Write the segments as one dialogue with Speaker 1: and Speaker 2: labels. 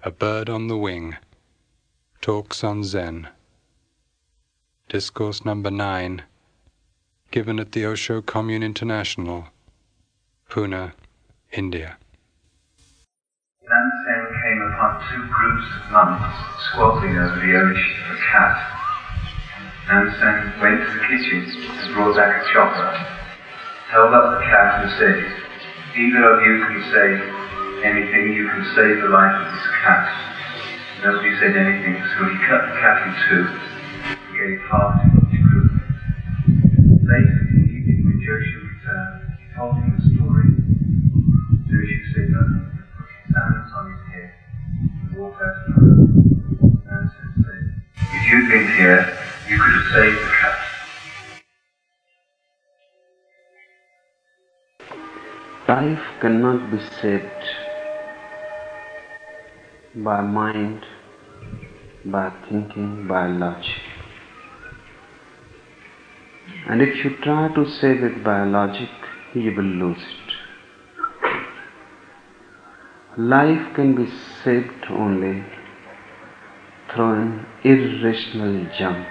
Speaker 1: A Bird on the Wing, Talks on Zen. Discourse number 9, given at the Osho Commune International, Pune, India.
Speaker 2: Nansen came upon two groups of monks squabbling over the ownership of a cat. Nansen went to the kitchen and brought back a chopper, held up the cat and said, "Either of you can say anything, you can save the life of this cat." Nobody said anything, so he cut the cat in two and gave half to each group. Later in the evening, when Joshi returned, he told him the story. Joshi said nothing, but put his hands on his head and walked out of the room. Nansen said, "If you'd been here, you could have saved the cat."
Speaker 3: Life cannot be saved by mind, by thinking, by logic. And if you try to save it by logic, you will lose it. Life can be saved only through an irrational jump,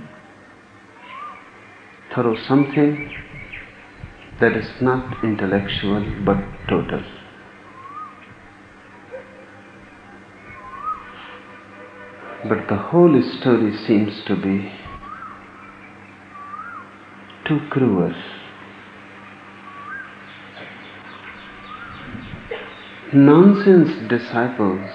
Speaker 3: through something that is not intellectual but total. But the whole story seems to be too cruel. Nansen's disciples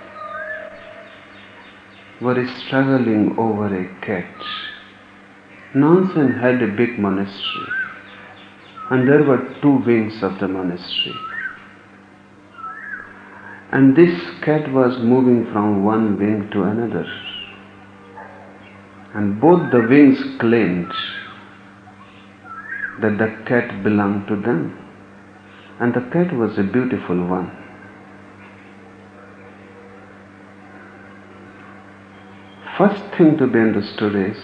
Speaker 3: were struggling over a cat. Nansen had a big monastery, and there were two wings of the monastery. And this cat was moving from one wing to another. And both the wings claimed that the cat belonged to them. And the cat was a beautiful one. First thing to be understood is,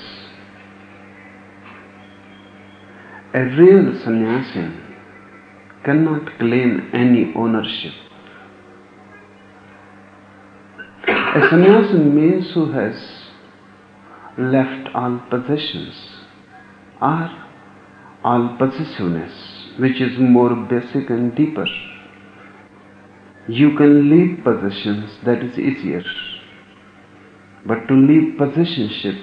Speaker 3: a real sannyasi cannot claim any ownership. A sannyasi means who has left all possessions or all possessiveness, which is more basic and deeper. You can leave possessions, that is easier. But to leave possessionship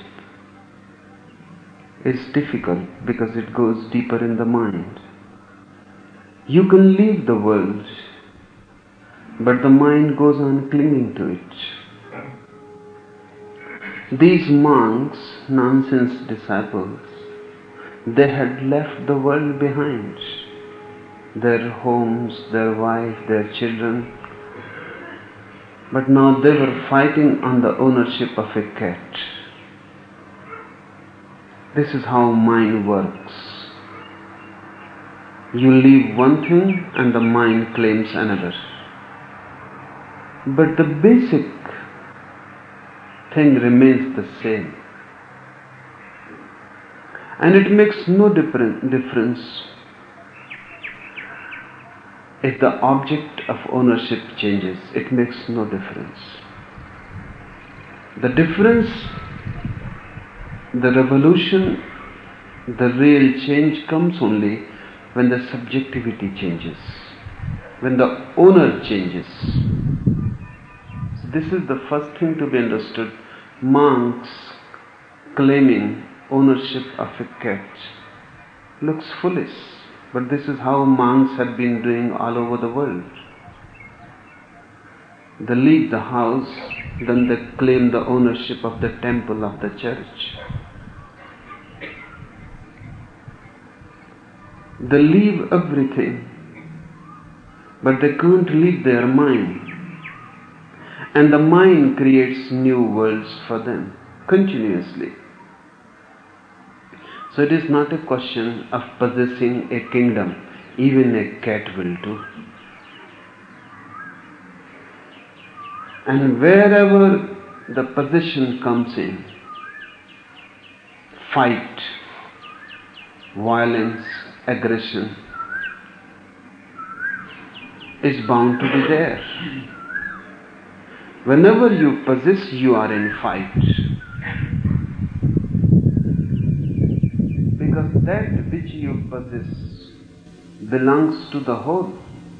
Speaker 3: is difficult because it goes deeper in the mind. You can leave the world, but the mind goes on clinging to it. These monks, Nansen's disciples, they had left the world behind. Their homes, their wife, their children. But now they were fighting on the ownership of a cat. This is how mind works. You leave one thing and the mind claims another. But the basic thing remains the same. And it makes no difference if the object of ownership changes. It makes no difference. The difference, the revolution, the real change comes only when the subjectivity changes, when the owner changes. This is the first thing to be understood. Monks claiming ownership of a cat looks foolish, but this is how monks have been doing all over the world. They leave the house, then they claim the ownership of the temple, of the church. They leave everything, but they can't leave their mind. And the mind creates new worlds for them continuously. So it is not a question of possessing a kingdom. Even a cat will do. And wherever the possession comes in, fight, violence, aggression is bound to be there. Whenever you possess, you are in fight. Because that which you possess belongs to the whole.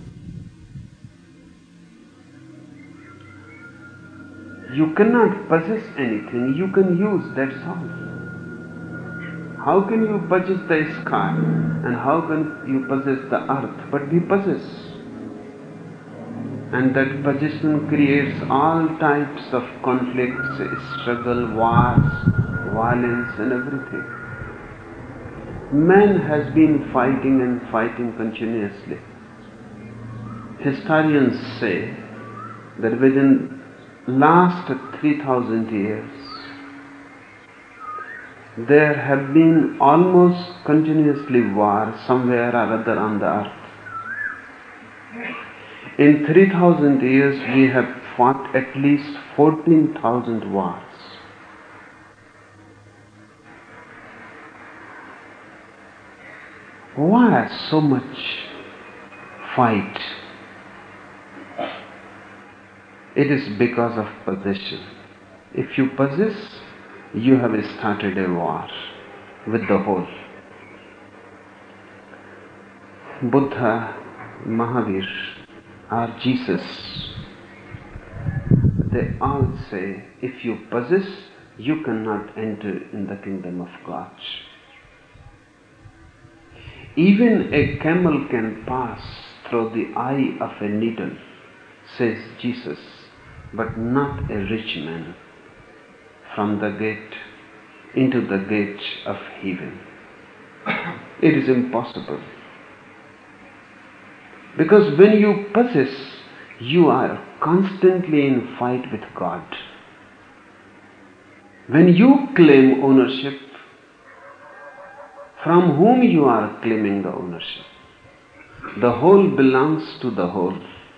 Speaker 3: You cannot possess anything, you can use, that's all. How can you possess the sky and how can you possess the earth? But we possess. And that possession creates all types of conflicts, struggle, wars, violence and everything. Man has been fighting and fighting continuously. Historians say that within last 3,000 years, there have been almost continuously wars somewhere or other on the earth. In 3,000 years, we have fought at least 14,000 wars. Why so much fight? It is because of possession. If you possess, you have started a war with the whole. Buddha, Mahavir, or Jesus, they all say, if you possess, you cannot enter in the kingdom of God. Even a camel can pass through the eye of a needle, says Jesus, but not a rich man from the gate into the gate of heaven. It is impossible. Because when you possess, you are constantly in fight with God. When you claim ownership, from whom you are claiming the ownership? The whole belongs to the whole.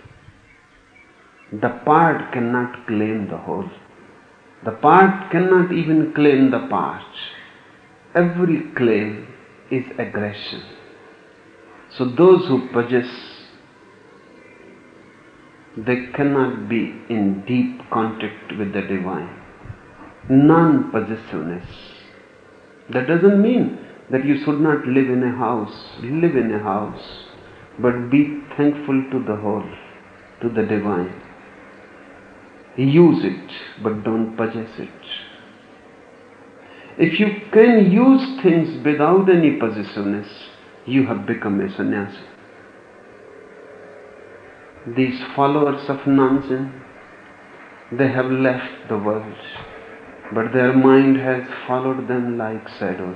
Speaker 3: The part cannot claim the whole. The part cannot even claim the part. Every claim is aggression. So those who possess, they cannot be in deep contact with the divine. Non-possessiveness. That doesn't mean that you should not live in a house. Live in a house, but be thankful to the whole, to the divine. Use it, but don't possess it. If you can use things without any possessiveness, you have become a sannyasi. These followers of nonsense, they have left the world, but their mind has followed them like shadows.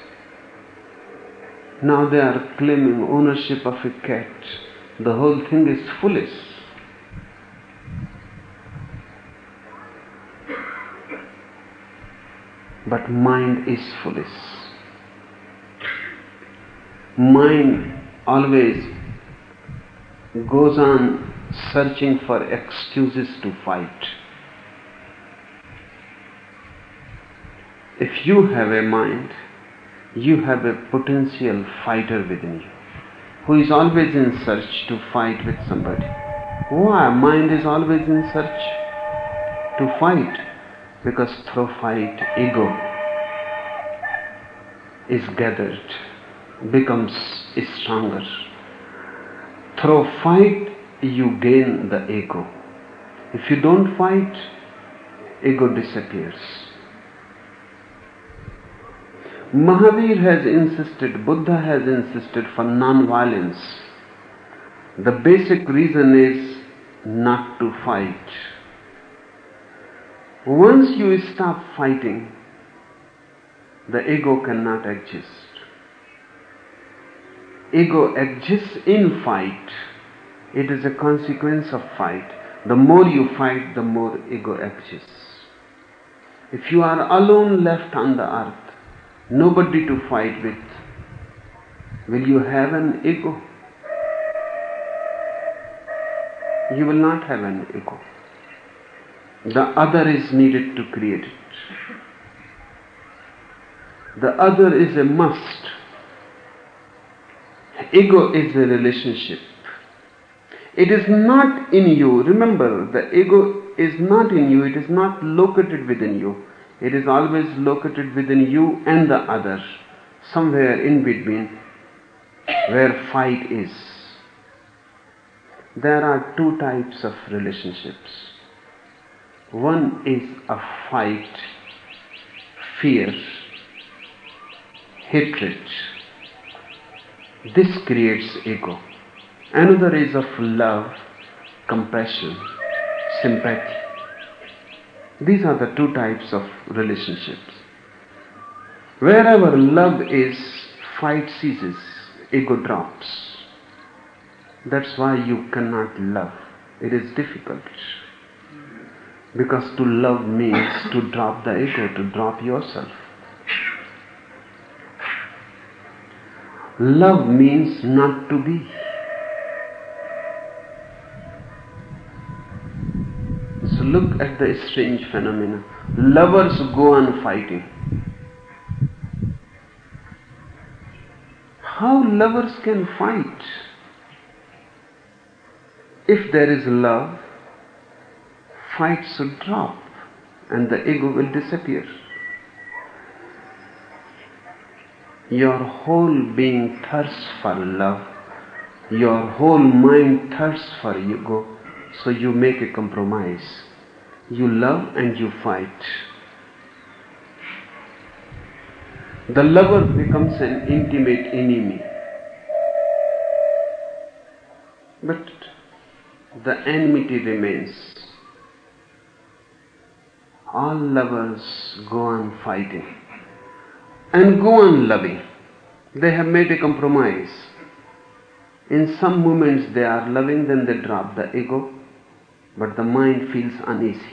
Speaker 3: Now they are claiming ownership of a cat. The whole thing is foolish. But mind is foolish. Mind always goes on searching for excuses to fight. If you have a mind, you have a potential fighter within you, who is always in search to fight with somebody. Why? Mind is always in search to fight, because through fight, ego is gathered, becomes stronger. Through fight, you gain the ego. If you don't fight, ego disappears. Mahavir has insisted, Buddha has insisted for non-violence. The basic reason is not to fight. Once you stop fighting, the ego cannot exist. Ego exists in fight. It is a consequence of fight. The more you fight, the more ego exists. If you are alone left on the earth, nobody to fight with, will you have an ego? You will not have an ego. The other is needed to create it. The other is a must. Ego is a relationship. It is not in you. Remember, the ego is not in you, it is not located within you. It is always located within you and the other, somewhere in between where fight is. There are two types of relationships. One is a fight, fear, hatred. This creates ego. Another is of love, compassion, sympathy. These are the two types of relationships. Wherever love is, fight ceases, ego drops. That's why you cannot love. It is difficult. Because to love means to drop the ego, to drop yourself. Love means not to be. So look at the strange phenomena. Lovers go on fighting. How lovers can fight? If there is love, fight should drop and the ego will disappear. Your whole being thirsts for love. Your whole mind thirsts for ego. So you make a compromise. You love and you fight. The lover becomes an intimate enemy. But the enmity remains. All lovers go on fighting and go on loving. They have made a compromise. In some moments they are loving, then they drop the ego, but the mind feels uneasy.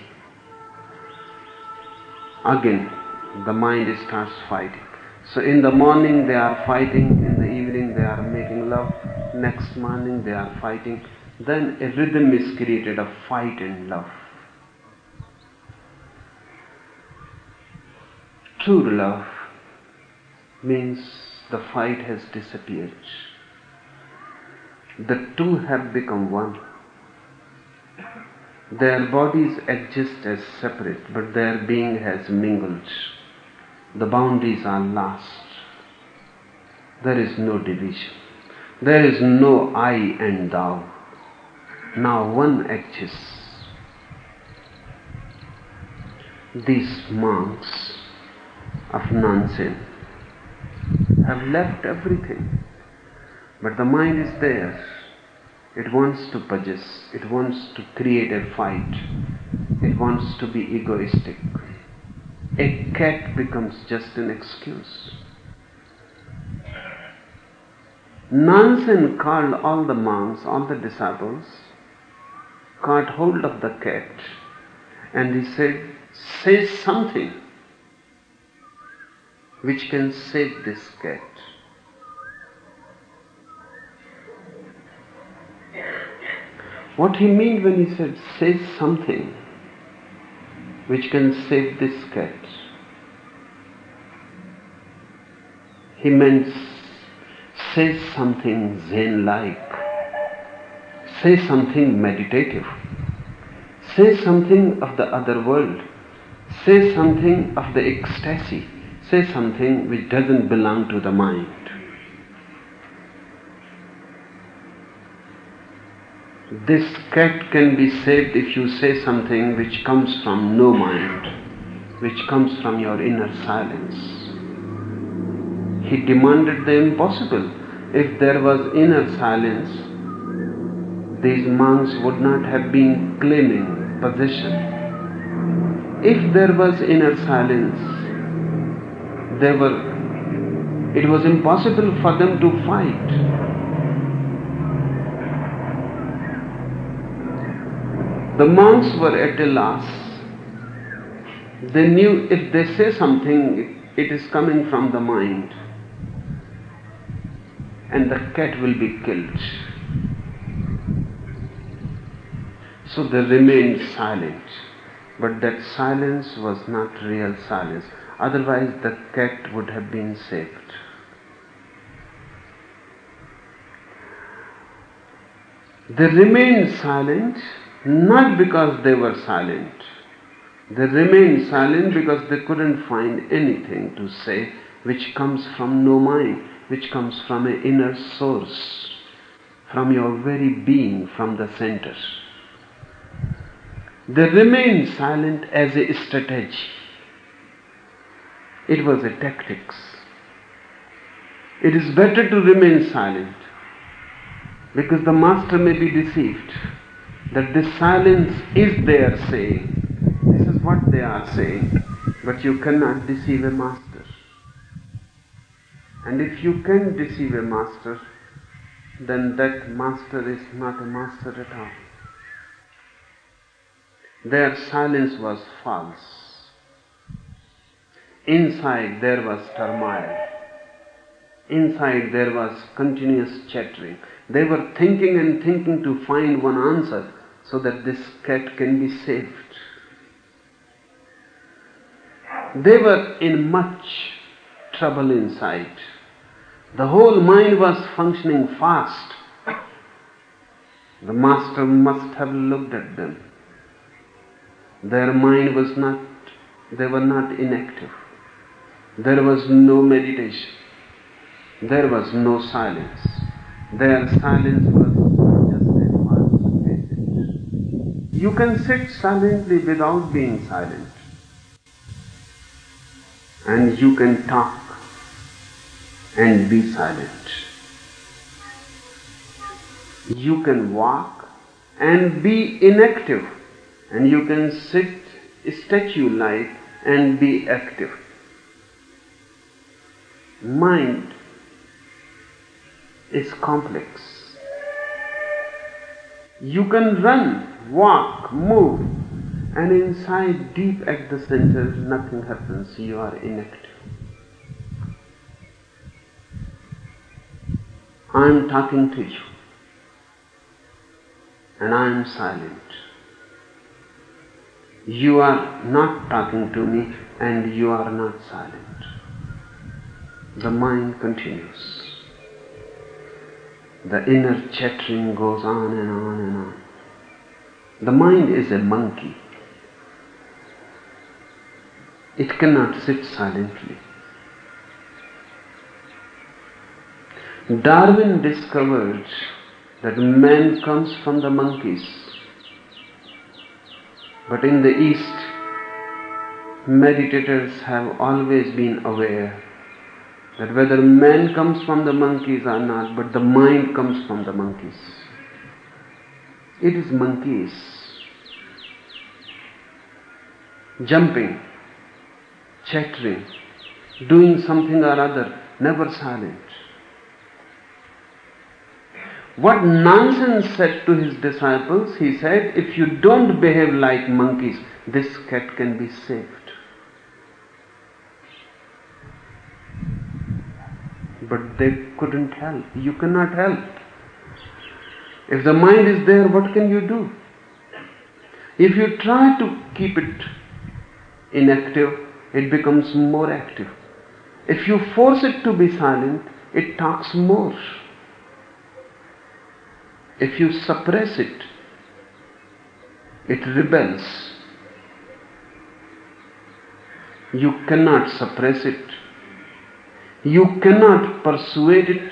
Speaker 3: Again, the mind starts fighting. So in the morning they are fighting, in the evening they are making love, next morning they are fighting. Then a rhythm is created of fight and love. True love means the fight has disappeared. The two have become one. Their bodies exist as separate, but their being has mingled. The boundaries are lost. There is no division. There is no I and thou. Now one exists. These monks of Nansen have left everything, but the mind is there. It wants to possess, it wants to create a fight, it wants to be egoistic. A cat becomes just an excuse. Nansen called all the monks, all the disciples, caught hold of the cat, and he said, say something which can save this cat. What he meant when he said, say something which can save this cat, he meant say something Zen-like, say something meditative, say something of the other world, say something of the ecstasy, say something which doesn't belong to the mind. This cat can be saved if you say something which comes from no mind, which comes from your inner silence. He demanded the impossible. If there was inner silence, these monks would not have been claiming possession. If there was inner silence, it was impossible for them to fight. The monks were at a loss. They knew if they say something, it is coming from the mind, and the cat will be killed. So they remained silent. But that silence was not real silence. Otherwise the cat would have been saved. They remained silent, not because they were silent. They remained silent because they couldn't find anything to say which comes from no mind, which comes from an inner source, from your very being, from the center. They remained silent as a strategy. It was a tactics. It is better to remain silent because the master may be deceived that this silence is their saying. This is what they are saying, but you cannot deceive a master. And if you can deceive a master, then that master is not a master at all. Their silence was false. Inside there was turmoil. Inside there was continuous chattering. They were thinking and thinking to find one answer so that this cat can be saved. They were in much trouble inside. The whole mind was functioning fast. The master must have looked at them. Their mind was not, they were not inactive. There was no meditation. There was no silence. Their silence was just a false message. You can sit silently without being silent. And you can talk and be silent. You can walk and be inactive. And you can sit statue-like and be active. Mind is complex. You can run, walk, move, and inside, deep at the center, nothing happens. You are inactive. I am talking to you, and I am silent. You are not talking to me, and you are not silent. The mind continues. The inner chattering goes on and on and on. The mind is a monkey. It cannot sit silently. Darwin discovered that man comes from the monkeys. But in the East, meditators have always been aware that whether man comes from the monkeys or not, but the mind comes from the monkeys. It is monkeys jumping, chattering, doing something or other, never silent. What Nansen said to his disciples, he said, if you don't behave like monkeys, this cat can be saved. But they couldn't help. You cannot help. If the mind is there, what can you do? If you try to keep it inactive, it becomes more active. If you force it to be silent, it talks more. If you suppress it, it rebels. You cannot suppress it. You cannot persuade it.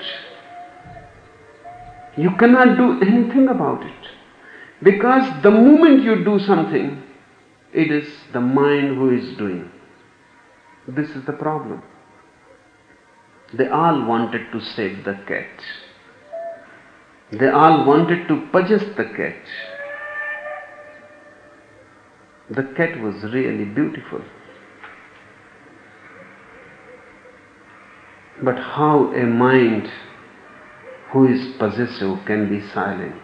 Speaker 3: You cannot do anything about it. Because the moment you do something, it is the mind who is doing. This is the problem. They all wanted to save the cat. They all wanted to possess the cat. The cat was really beautiful. But how a mind who is possessive can be silent?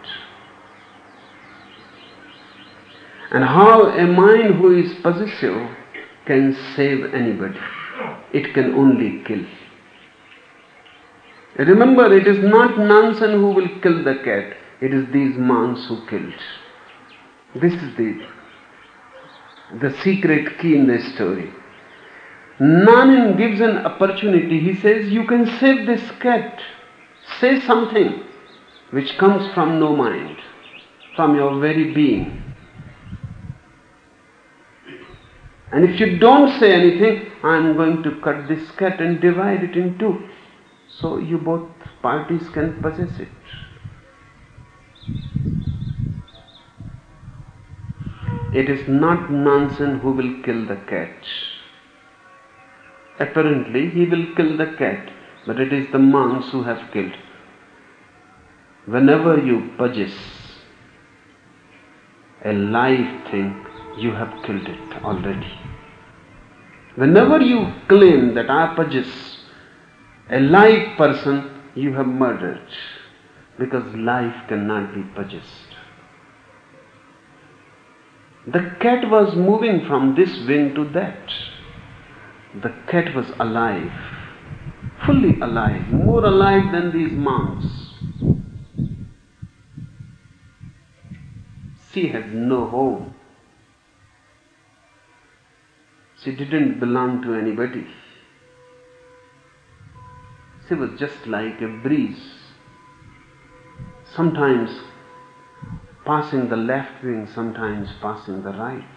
Speaker 3: And how a mind who is possessive can save anybody? It can only kill. Remember, it is not Nansen who will kill the cat. It is these monks who killed. This is the secret key in the story. Nanin gives an opportunity. He says, you can save this cat. Say something which comes from no mind. from your very being. And if you don't say anything, I am going to cut this cat and divide it in two, so you both parties can possess it. It is not Nansen who will kill the cat. Apparently, he will kill the cat, but it is the monks who have killed. Whenever you possess a live thing, you have killed it already. Whenever you claim that I possess a live person, you have murdered, because life cannot be possessed. The cat was moving from this wing to that. The cat was alive, fully alive, more alive than these monks. She had no home. She didn't belong to anybody. She was just like a breeze, sometimes passing the left wing, sometimes passing the right.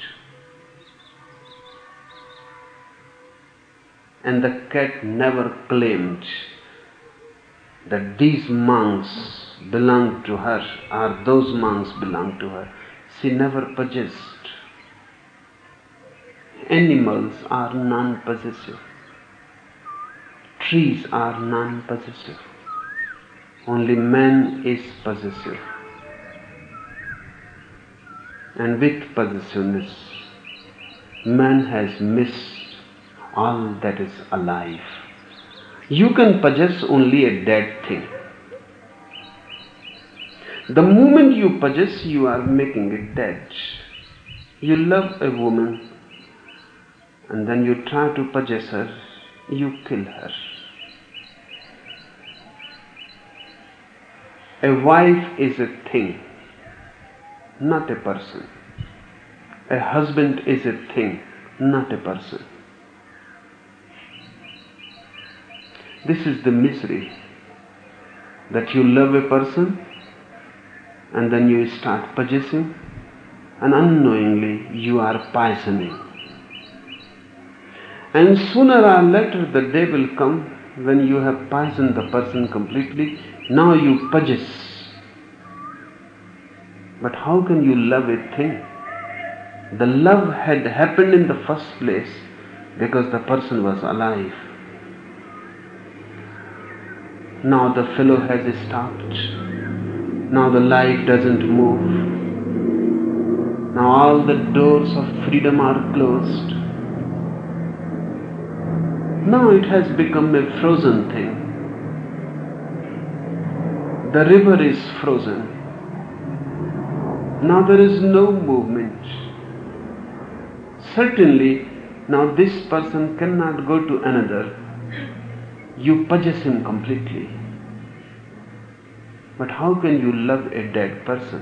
Speaker 3: And the cat never claimed that these monks belonged to her or those monks belonged to her. She never possessed. Animals are non-possessive. Trees are non-possessive. Only man is possessive. And with possessiveness, man has missed all that is alive. You can possess only a dead thing. The moment you possess, you are making it dead. You love a woman, and then you try to possess her, you kill her. A wife is a thing, not a person. A husband is a thing, not a person. This is the misery, that you love a person and then you start possessing, and unknowingly you are poisoning. And sooner or later the day will come when you have poisoned the person completely. Now you possess. But how can you love a thing? The love had happened in the first place because the person was alive. Now the fellow has stopped. Now the life doesn't move. Now all the doors of freedom are closed. Now it has become a frozen thing. The river is frozen. Now there is no movement. Certainly, now this person cannot go to another. You possess him completely. But how can you love a dead person?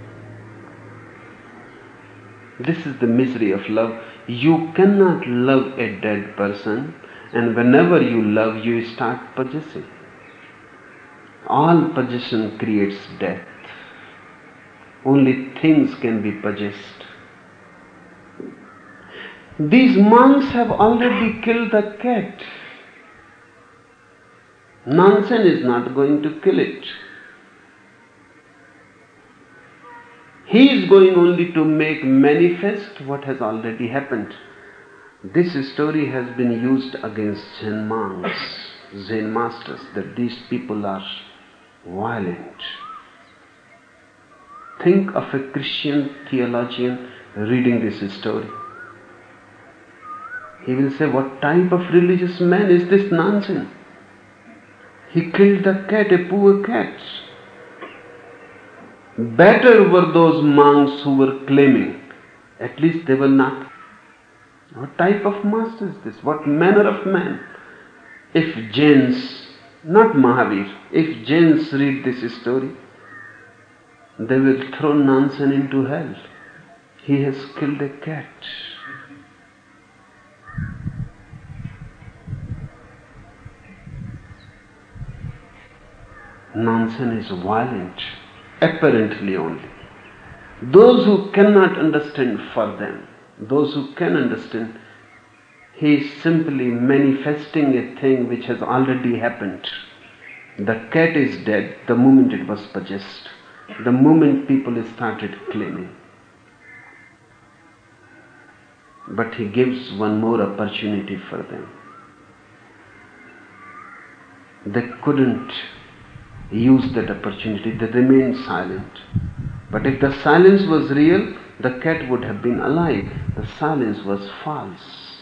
Speaker 3: This is the misery of love. You cannot love a dead person, and whenever you love, you start possessing. All possession creates death. Only things can be possessed. These monks have already killed the cat. Nansen is not going to kill it. He is going only to make manifest what has already happened. This story has been used against Zen monks, Zen masters, that these people are violent. Think of a Christian theologian reading this story. He will say, what type of religious man is this Nansen? He killed the cat, a poor cat. Better were those monks who were claiming. At least they were not. What type of master is this? What manner of man? If Jains, not Mahavir, if Jains read this story, they will throw Nansen into hell. He has killed a cat. Nansen is violent, apparently only. Those who cannot understand, for them. Those who can understand, he is simply manifesting a thing which has already happened. The cat is dead the moment it was possessed, the moment people started claiming. But he gives one more opportunity for them. They couldn't use that opportunity, they remained silent. But if the silence was real, the cat would have been alive. The silence was false.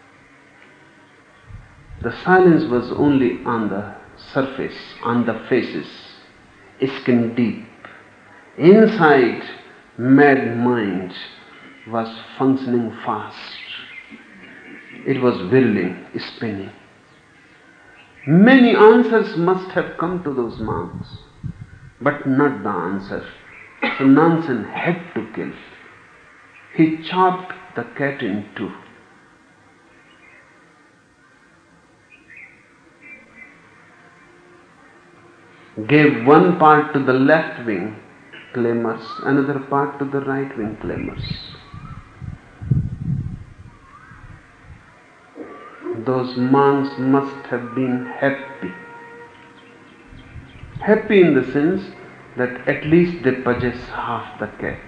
Speaker 3: The silence was only on the surface, on the faces, skin deep. Inside, mad mind was functioning fast. It was whirling, spinning. Many answers must have come to those monks, but not the answer. So Nansen had to kill. He chopped the cat in two. Gave one part to the left wing claimers, another part to the right wing claimers. Those monks must have been happy. Happy in the sense that at least they possess half the cat.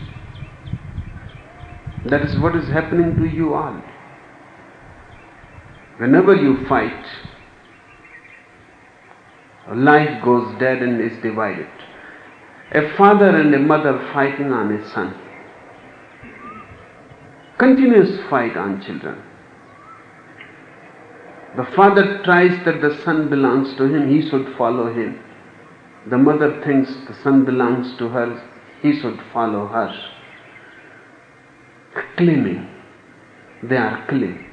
Speaker 3: That is what is happening to you all. Whenever you fight, life goes dead and is divided. A father and a mother fighting on a son. Continuous fight on children. The father tries that the son belongs to him, he should follow him. The mother thinks the son belongs to her, he should follow her. Claiming. They are claiming.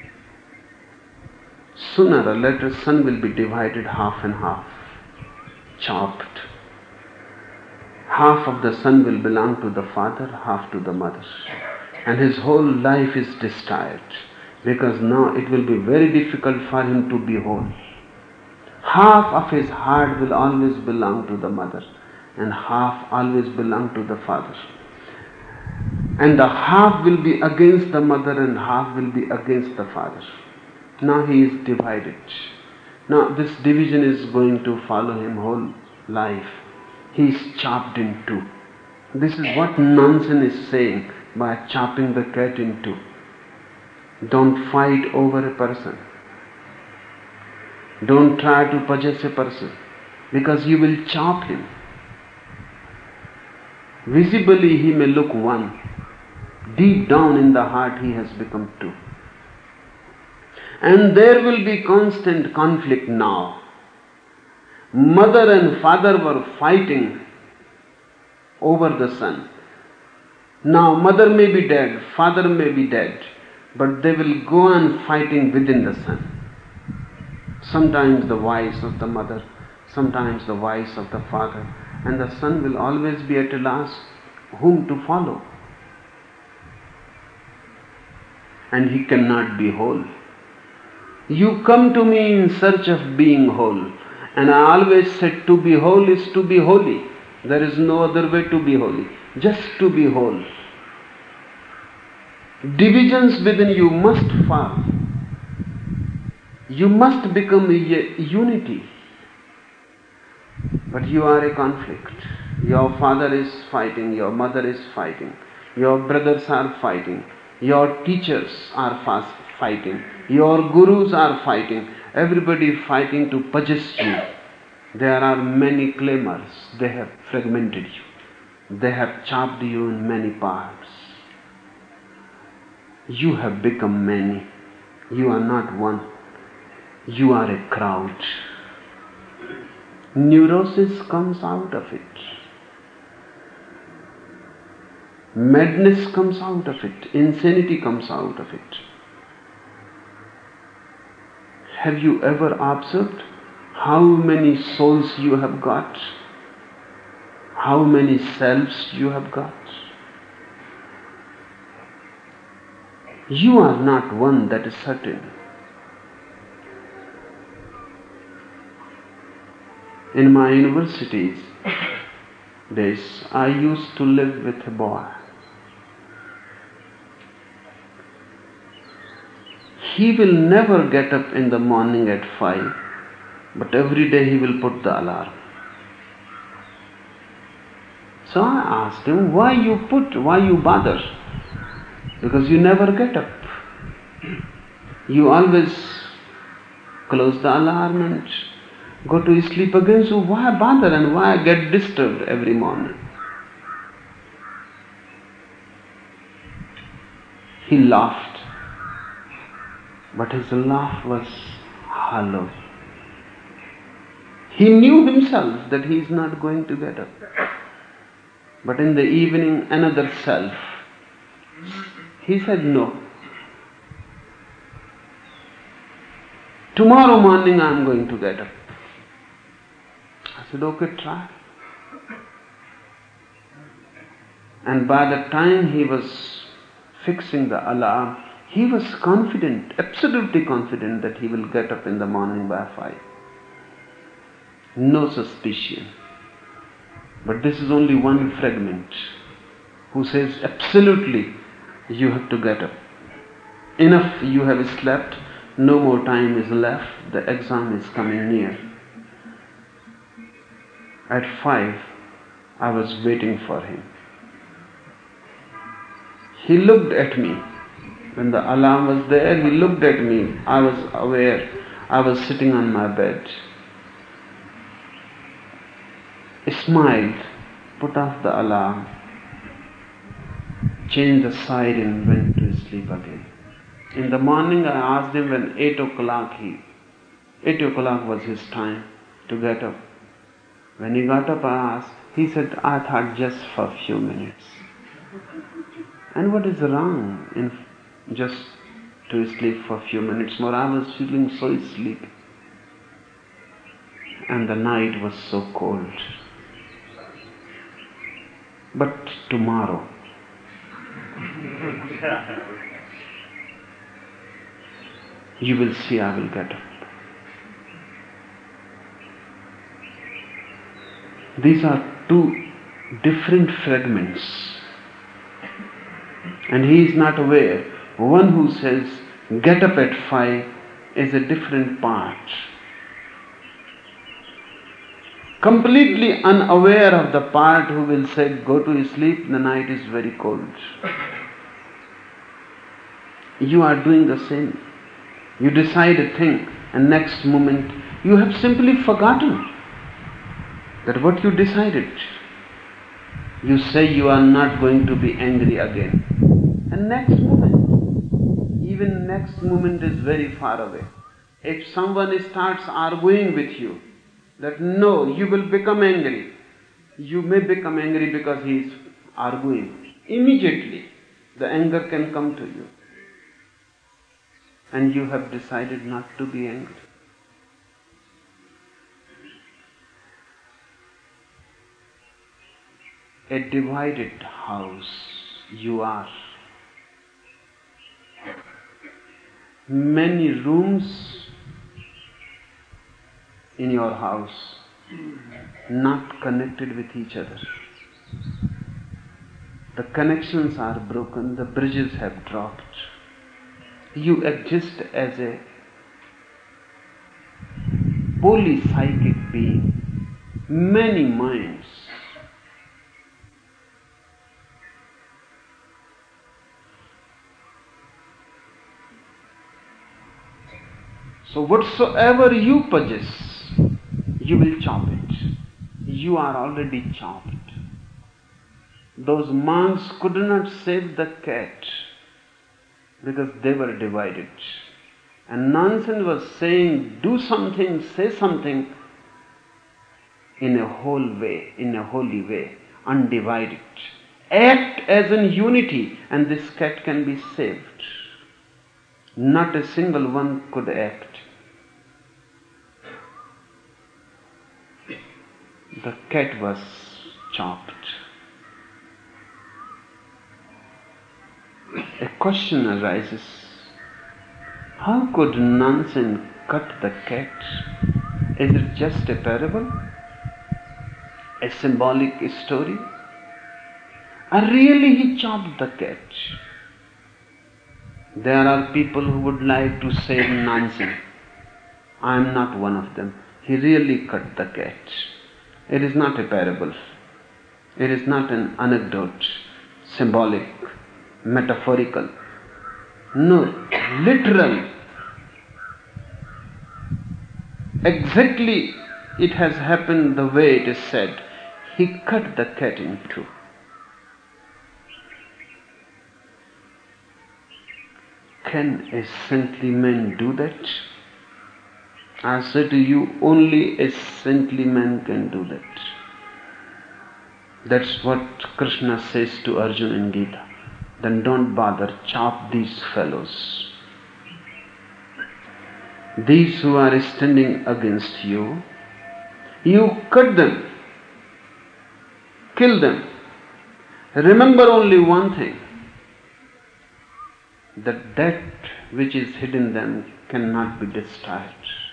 Speaker 3: Sooner or later, son will be divided half and half, chopped. Half of the son will belong to the father, half to the mother. And his whole life is destroyed, because now it will be very difficult for him to be whole. Half of his heart will always belong to the mother, and half always belong to the father. And the half will be against the mother and half will be against the father. Now he is divided. Now this division is going to follow him whole life. He is chopped in two. This is what Nansen is saying by chopping the cat in two. Don't fight over a person. Don't try to possess a person, because you will chop him. Visibly he may look one. Deep down in the heart he has become two. And there will be constant conflict now. Mother and father were fighting over the son. Now mother may be dead, father may be dead, but they will go on fighting within the son. Sometimes the voice of the mother, sometimes the voice of the father, and the son will always be at a loss whom to follow. And he cannot be whole. You come to me in search of being whole, and I always said to be whole is to be holy. There is no other way to be holy, just to be whole. Divisions within you must fall. You must become a unity. But you are a conflict. Your father is fighting, your mother is fighting, your brothers are fighting, your teachers are fighting, your gurus are fighting, everybody fighting to possess you. There are many claimers. They have fragmented you. They have chopped you in many parts. You have become many. You are not one. You are a crowd. Neurosis comes out of it. Madness comes out of it. Insanity comes out of it. Have you ever observed how many souls you have got? How many selves you have got? You are not one, that is certain. In my universities, days, I used to live with a boy. He will never get up in the morning at 5, but every day he will put the alarm. So I asked him, why you bother? Because you never get up. You always close the alarm and go to sleep again, so why bother and why get disturbed every morning? He laughed, but his laugh was hollow. He knew himself that he is not going to get up. But in the evening, another self, he said, no. Tomorrow morning I am going to get up. I said, okay, try. And by the time he was fixing the alarm, he was confident, absolutely confident that he will get up in the morning by 5. No suspicion. But this is only one fragment who says absolutely you have to get up. Enough, you have slept, no more time is left, the exam is coming near. At 5, I was waiting for him. He looked at me. When the alarm was there, he looked at me. I was aware. I was sitting on my bed. He smiled, put off the alarm, changed the siren, went to sleep again. In the morning I asked him when 8 o'clock was his time to get up. When he got up I asked, he said, I thought just for a few minutes. And what is wrong in just to sleep for a few minutes more? I was feeling so sleepy. And the night was so cold. But tomorrow, you will see I will get up. These are two different fragments. And he is not aware. One who says, get up at 5 is a different part. Completely unaware of the part who will say, go to sleep, the night is very cold. You are doing the same. You decide a thing and next moment you have simply forgotten that what you decided. You say you are not going to be angry again. And next moment is very far away. If someone starts arguing with you, that no, you will become angry. You may become angry because he is arguing. Immediately, the anger can come to you. And you have decided not to be angry. A divided house you are. Many rooms in your house not connected with each other. The connections are broken, the bridges have dropped. You exist as a polypsychic being, many minds. So whatsoever you possess, you will chop it. You are already chopped. Those monks could not save the cat because they were divided. And Nansen was saying, do something, say something in a whole way, in a holy way, undivided. Act as in unity and this cat can be saved. Not a single one could act. The cat was chopped. A question arises, how could Nansen cut the cat? Is it just a parable? a symbolic story? Or really he chopped the cat? There are people who would like to say nonsense. I am not one of them. He really cut the cat. It is not a parable. It is not an anecdote, symbolic, metaphorical. No, literal. Exactly it has happened the way it is said. He cut the cat in two. Can a saintly man do that? I say to you, only a saintly man can do that. That's what Krishna says to Arjuna in Gita. Then don't bother, chop these fellows. These who are standing against you, you cut them, kill them. Remember only one thing, that which is hidden in them cannot be destroyed.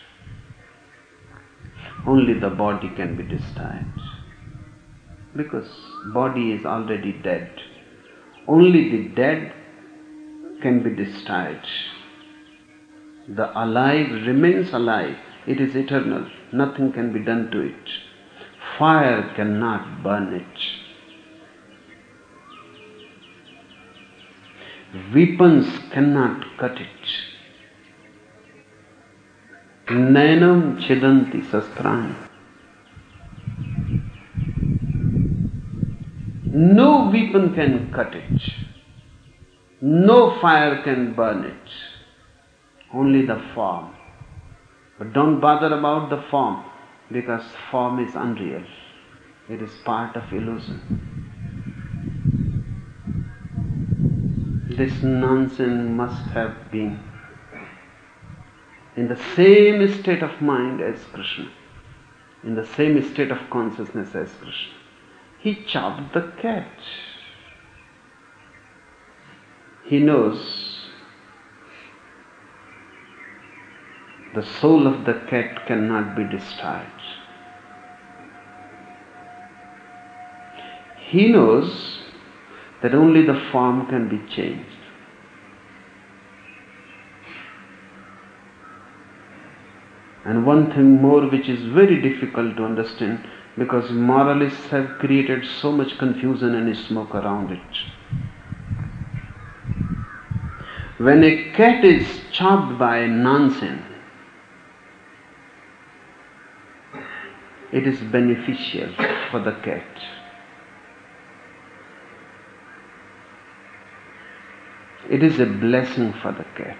Speaker 3: Only the body can be destroyed. Because body is already dead. Only the dead can be destroyed. The alive remains alive. It is eternal. Nothing can be done to it. Fire cannot burn it. Weapons cannot cut it. Nainam chidanti sastrani. No weapon can cut it. No fire can burn it. Only the form. But don't bother about the form, because form is unreal. It is part of illusion. This nonsense must have been in the same state of mind as Krishna, in the same state of consciousness as Krishna. He chopped the cat. He knows the soul of the cat cannot be destroyed. He knows that only the form can be changed. And one thing more which is very difficult to understand, because moralists have created so much confusion and smoke around it. When a cat is chopped by nonsense, it is beneficial for the cat. It is a blessing for the cat.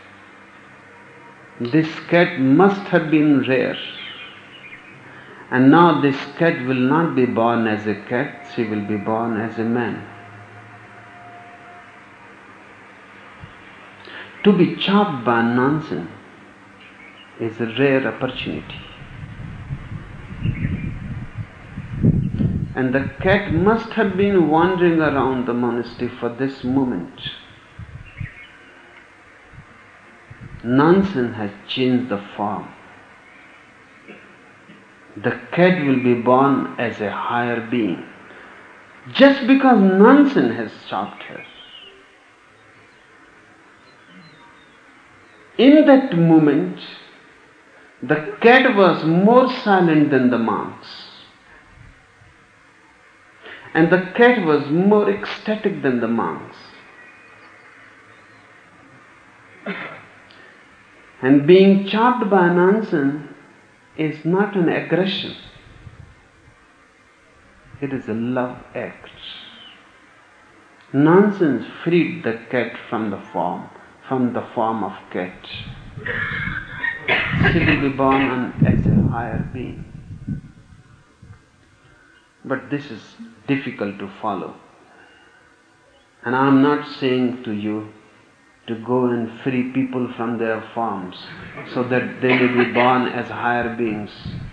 Speaker 3: This cat must have been rare. And now this cat will not be born as a cat, she will be born as a man. To be chopped by nonsense is a rare opportunity. And the cat must have been wandering around the monastery for this moment. Nonsense has changed the form. The cat will be born as a higher being. Just because nonsense has chopped her. In that moment, the cat was more silent than the monks. And the cat was more ecstatic than the monks. And being chopped by nonsense is not an aggression. It is a love act. Nonsense freed the cat from the form of cat. She will be born as a higher being. But this is difficult to follow. And I am not saying to you to go and free people from their forms so that they may be born as higher beings.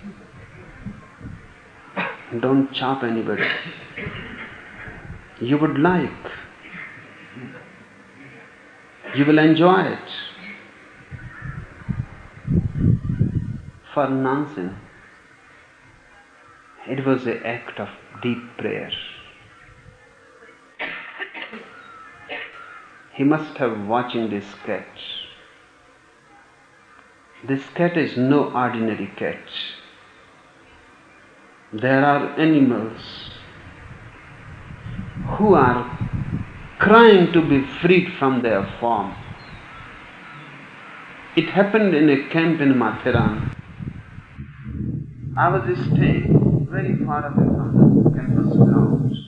Speaker 3: Don't chop anybody. You would like. You will enjoy it. For nonsense, It was an act of deep prayer. He must have watching this cat. This cat is no ordinary cat. There are animals who are crying to be freed from their form. It happened in a camp in Mathiran. I was staying very far away from the campus grounds.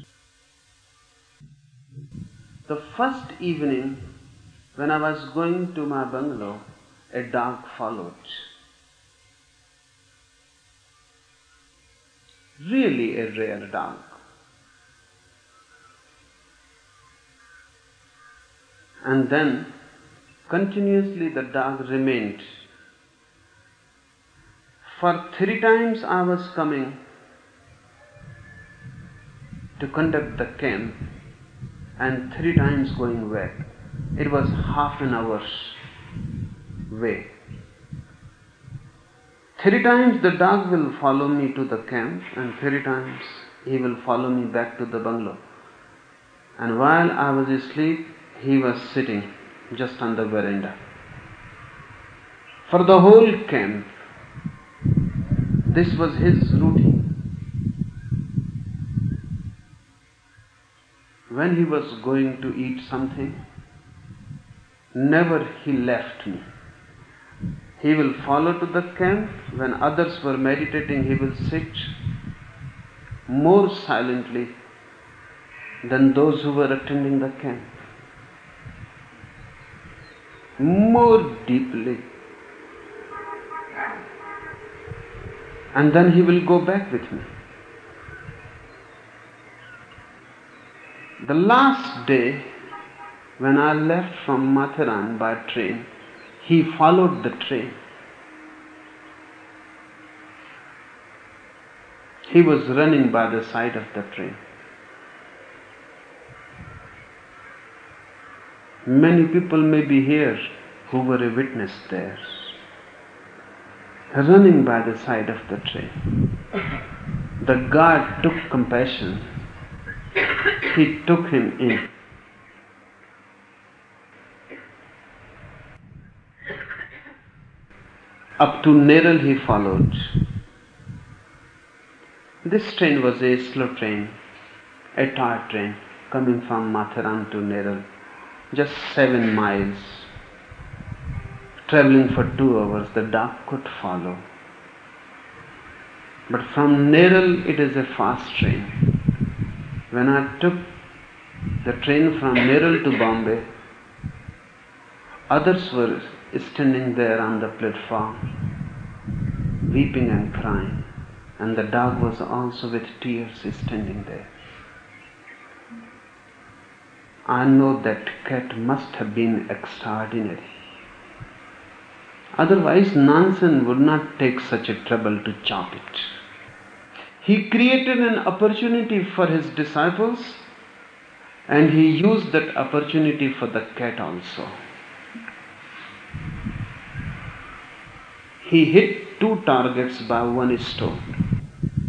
Speaker 3: The first evening, when I was going to my bungalow, a dog followed. Really a rare dog. And then, continuously the dog remained. For 3 times I was coming to conduct the camp and 3 times going back. It was half an hour's way. 3 times the dog will follow me to the camp and 3 times he will follow me back to the bungalow. And while I was asleep, he was sitting just on the veranda. For the whole camp, this was his routine. When he was going to eat something, never he left me. He will follow to the camp. When others were meditating, he will sit more silently than those who were attending the camp. More deeply. And then he will go back with me. The last day, when I left from Mathiran by train, he followed the train. He was running by the side of the train. Many people may be here who were a witness there. Running by the side of the train. The guard took compassion. He took him in. Up to Neral he followed. This train was a slow train, a toy train coming from Mathiran to Neral, just 7 miles. Traveling for 2 hours, the dog could follow. But from Neral it is a fast train. When I took the train from Neral to Bombay, others were standing there on the platform, weeping and crying, and the dog was also with tears standing there. I know that cat must have been extraordinary. Otherwise, Nansen would not take such a trouble to chop it. He created an opportunity for his disciples, and he used that opportunity for the cat also. He hit 2 targets by 1 stone.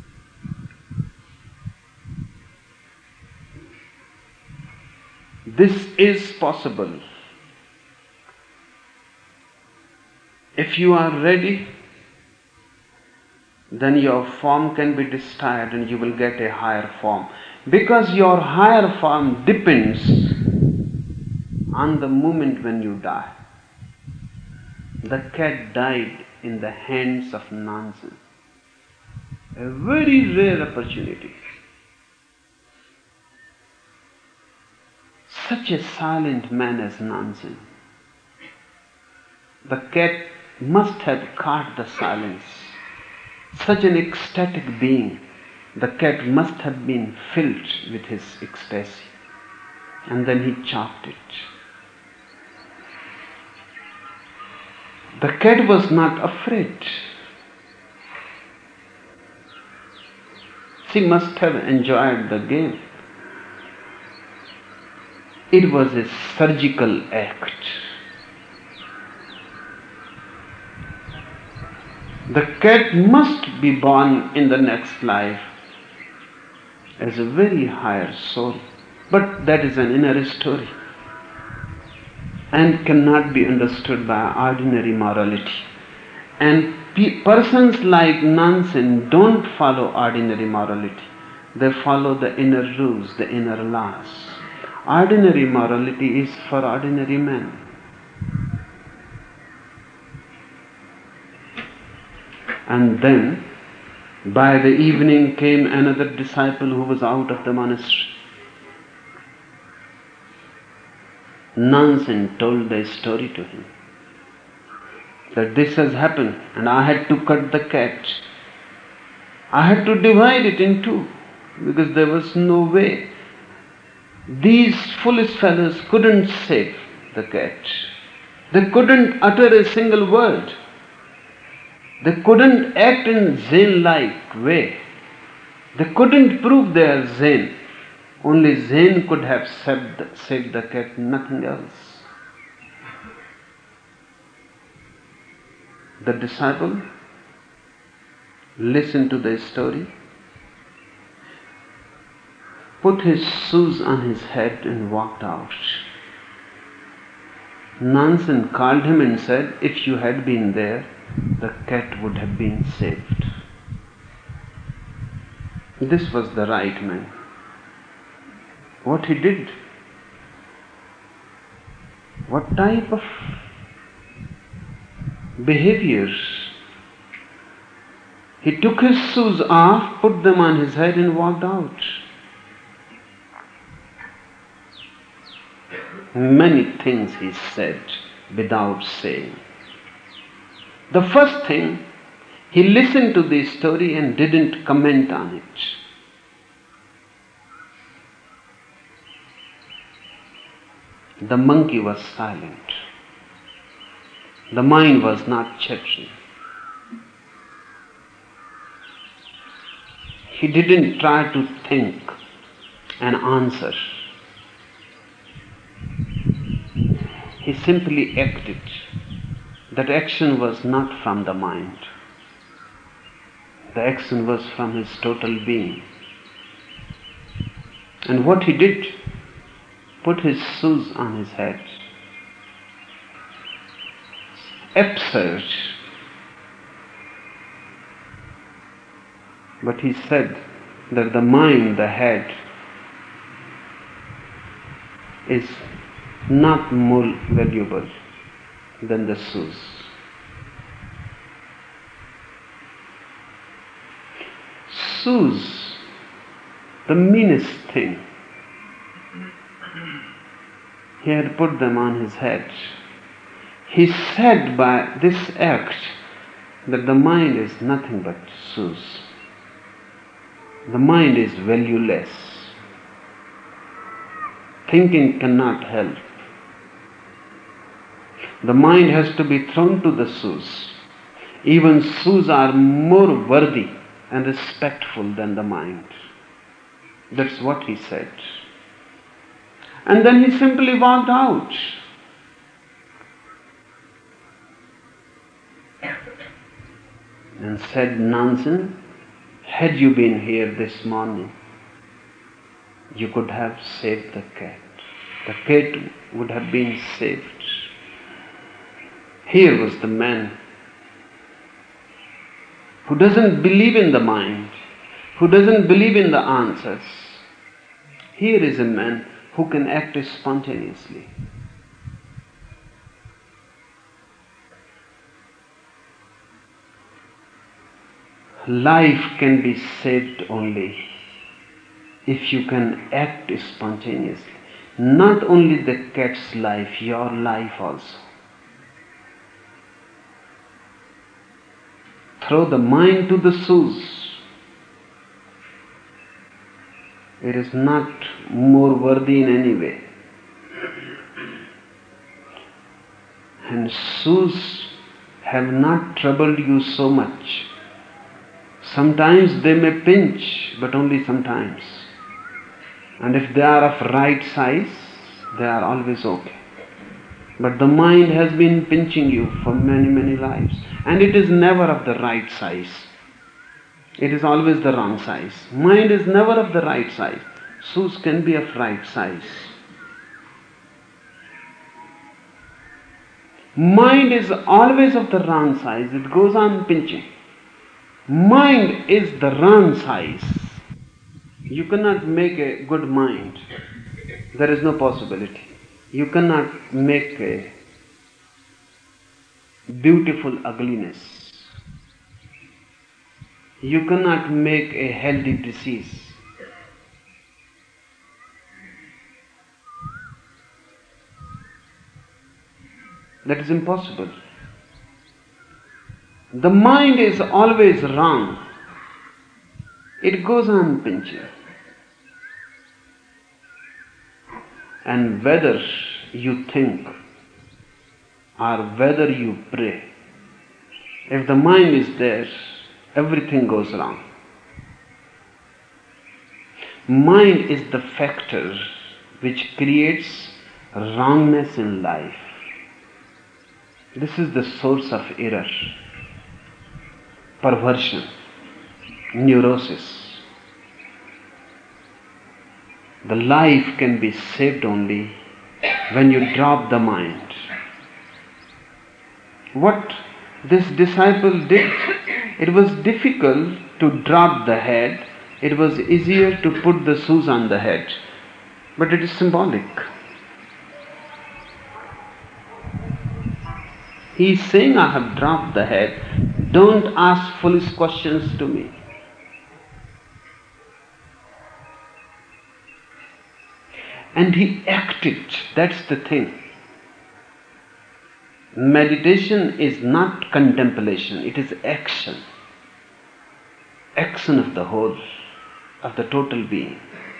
Speaker 3: This is possible. If you are ready, then your form can be desired and you will get a higher form. Because your higher form depends on the moment when you die. The cat died in the hands of Nansen. A very rare opportunity. Such a silent man as Nansen. The cat must have caught the silence. Such an ecstatic being. The cat must have been filled with his ecstasy. And then he chopped it. The cat was not afraid. She must have enjoyed the game. It was a surgical act. The cat must be born in the next life as a very higher soul. But that is an inner story and cannot be understood by ordinary morality. And persons like Nansen don't follow ordinary morality. They follow the inner rules, the inner laws. Ordinary morality is for ordinary men. And then, by the evening came another disciple who was out of the monastery. Nansen told the story to him, that this has happened and I had to cut the cat. I had to divide it in two because there was no way. These foolish fellows couldn't save the cat. They couldn't utter a single word. They couldn't act in Zen-like way. They couldn't prove they are Zen. Only Zen could have saved the cat, nothing else. The disciple listened to the story, put his shoes on his head and walked out. Nansen called him and said, if you had been there, the cat would have been saved. This was the right man. What he did, what type of behaviors. He took his shoes off, put them on his head and walked out. Many things he said without saying. The first thing, he listened to the story and didn't comment on it. The monkey was silent. The mind was not chattering. He didn't try to think an answer. He simply acted. That action was not from the mind. The action was from his total being. And what he did, put his shoes on his head. Absurd. But he said that the mind, the head, is not more valuable than the shoes. Shoes, the meanest thing. He had put them on his head. He said by this act that the mind is nothing but shoes. The mind is valueless. Thinking cannot help. The mind has to be thrown to the shoes. Even shoes are more worthy and respectful than the mind. That's what he said. And then he simply walked out. And said, Nansen, had you been here this morning, you could have saved the cat. The cat would have been saved. Here was the man who doesn't believe in the mind, who doesn't believe in the answers. Here is a man who can act spontaneously. Life can be saved only if you can act spontaneously. Not only the cat's life, your life also. Throw the mind to the shoes. It is not more worthy in any way. And shoes have not troubled you so much. Sometimes they may pinch, but only sometimes. And if they are of right size, they are always okay. But the mind has been pinching you for many, many lives. And it is never of the right size. It is always the wrong size. Mind is never of the right size. Shoes can be of right size. Mind is always of the wrong size. It goes on pinching. Mind is the wrong size. You cannot make a good mind. There is no possibility. You cannot make a beautiful ugliness. You cannot make a healthy disease. That is impossible. The mind is always wrong. It goes on pinching. And whether you think or whether you pray, if the mind is there, everything goes wrong. Mind is the factor which creates wrongness in life. This is the source of error, perversion, neurosis. The life can be saved only when you drop the mind. What this disciple did, it was difficult to drop the head. It was easier to put the shoes on the head. But it is symbolic. He is saying, I have dropped the head. Don't ask foolish questions to me. And he acted. That's the thing. Meditation is not contemplation, it is action. Action of the whole, of the total being.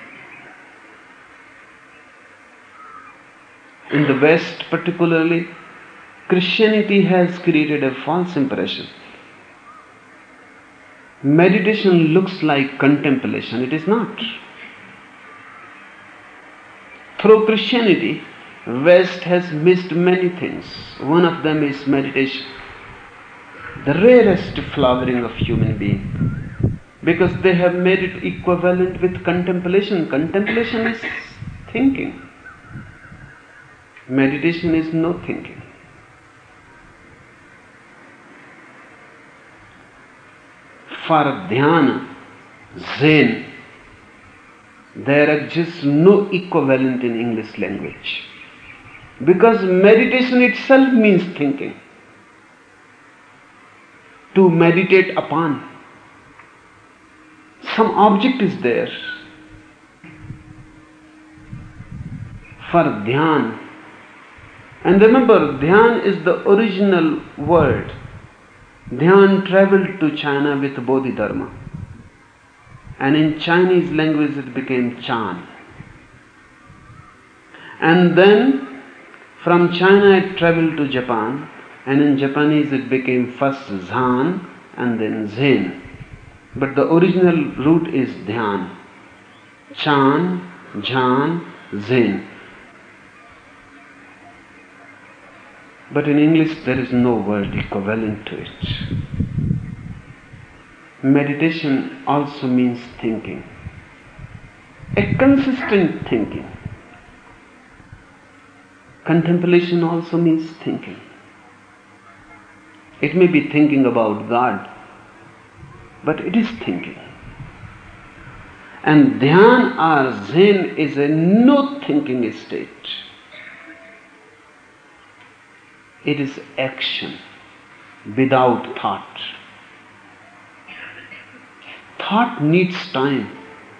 Speaker 3: In the West particularly, Christianity has created a false impression. Meditation looks like contemplation. It is not. Through Christianity, West has missed many things. One of them is meditation, the rarest flowering of human being, because they have made it equivalent with contemplation. Contemplation is thinking. Meditation is no thinking. For dhyana, Zen, there exists no equivalent in English language. Because meditation itself means thinking. To meditate upon. Some object is there. For dhyan. And remember, dhyan is the original word. Dhyan traveled to China with Bodhidharma. And in Chinese language it became Chan. And then from China it traveled to Japan, and in Japanese it became first Zhan and then Zen. But the original root is Dhyan. Chan, Jhan, Zen. But in English there is no word equivalent to it. Meditation also means thinking. A consistent thinking. Contemplation also means thinking. It may be thinking about God, but it is thinking. And Dhyan or Zen is a no thinking state. It is action without thought. Thought needs time.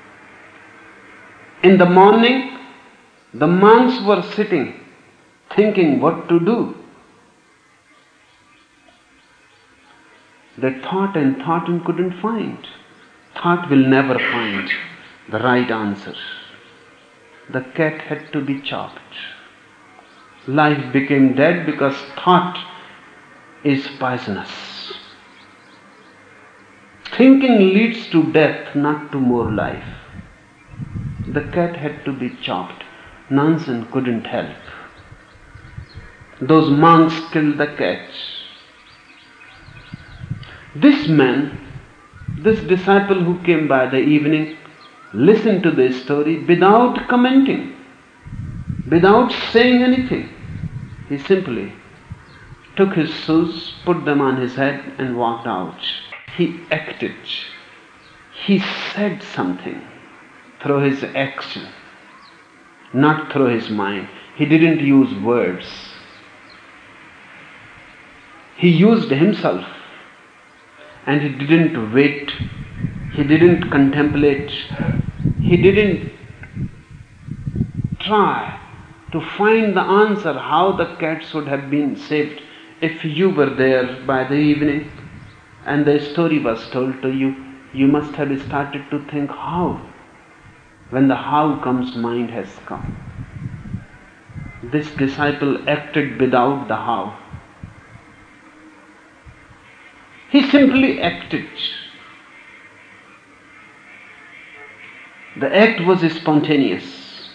Speaker 3: In the morning, the monks were sitting, thinking what to do. They thought and thought and couldn't find. Thought will never find the right answer. The cat had to be chopped. Life became dead because thought is poisonous. Thinking leads to death, not to more life. The cat had to be chopped. Nansen couldn't help. Those monks killed the cat. This man This disciple who came by the evening listened to the story without commenting, without saying anything. He simply took his shoes, put them on his head and walked out. He acted. He said something through his action, not through his mind. He didn't use words. He used himself, and he didn't wait. He didn't contemplate. He didn't try to find the answer how the cats would have been saved. If you were there by the evening and the story was told to you, you must have started to think how. When the how comes, mind has come. This disciple acted without the how. He simply acted. The act was spontaneous,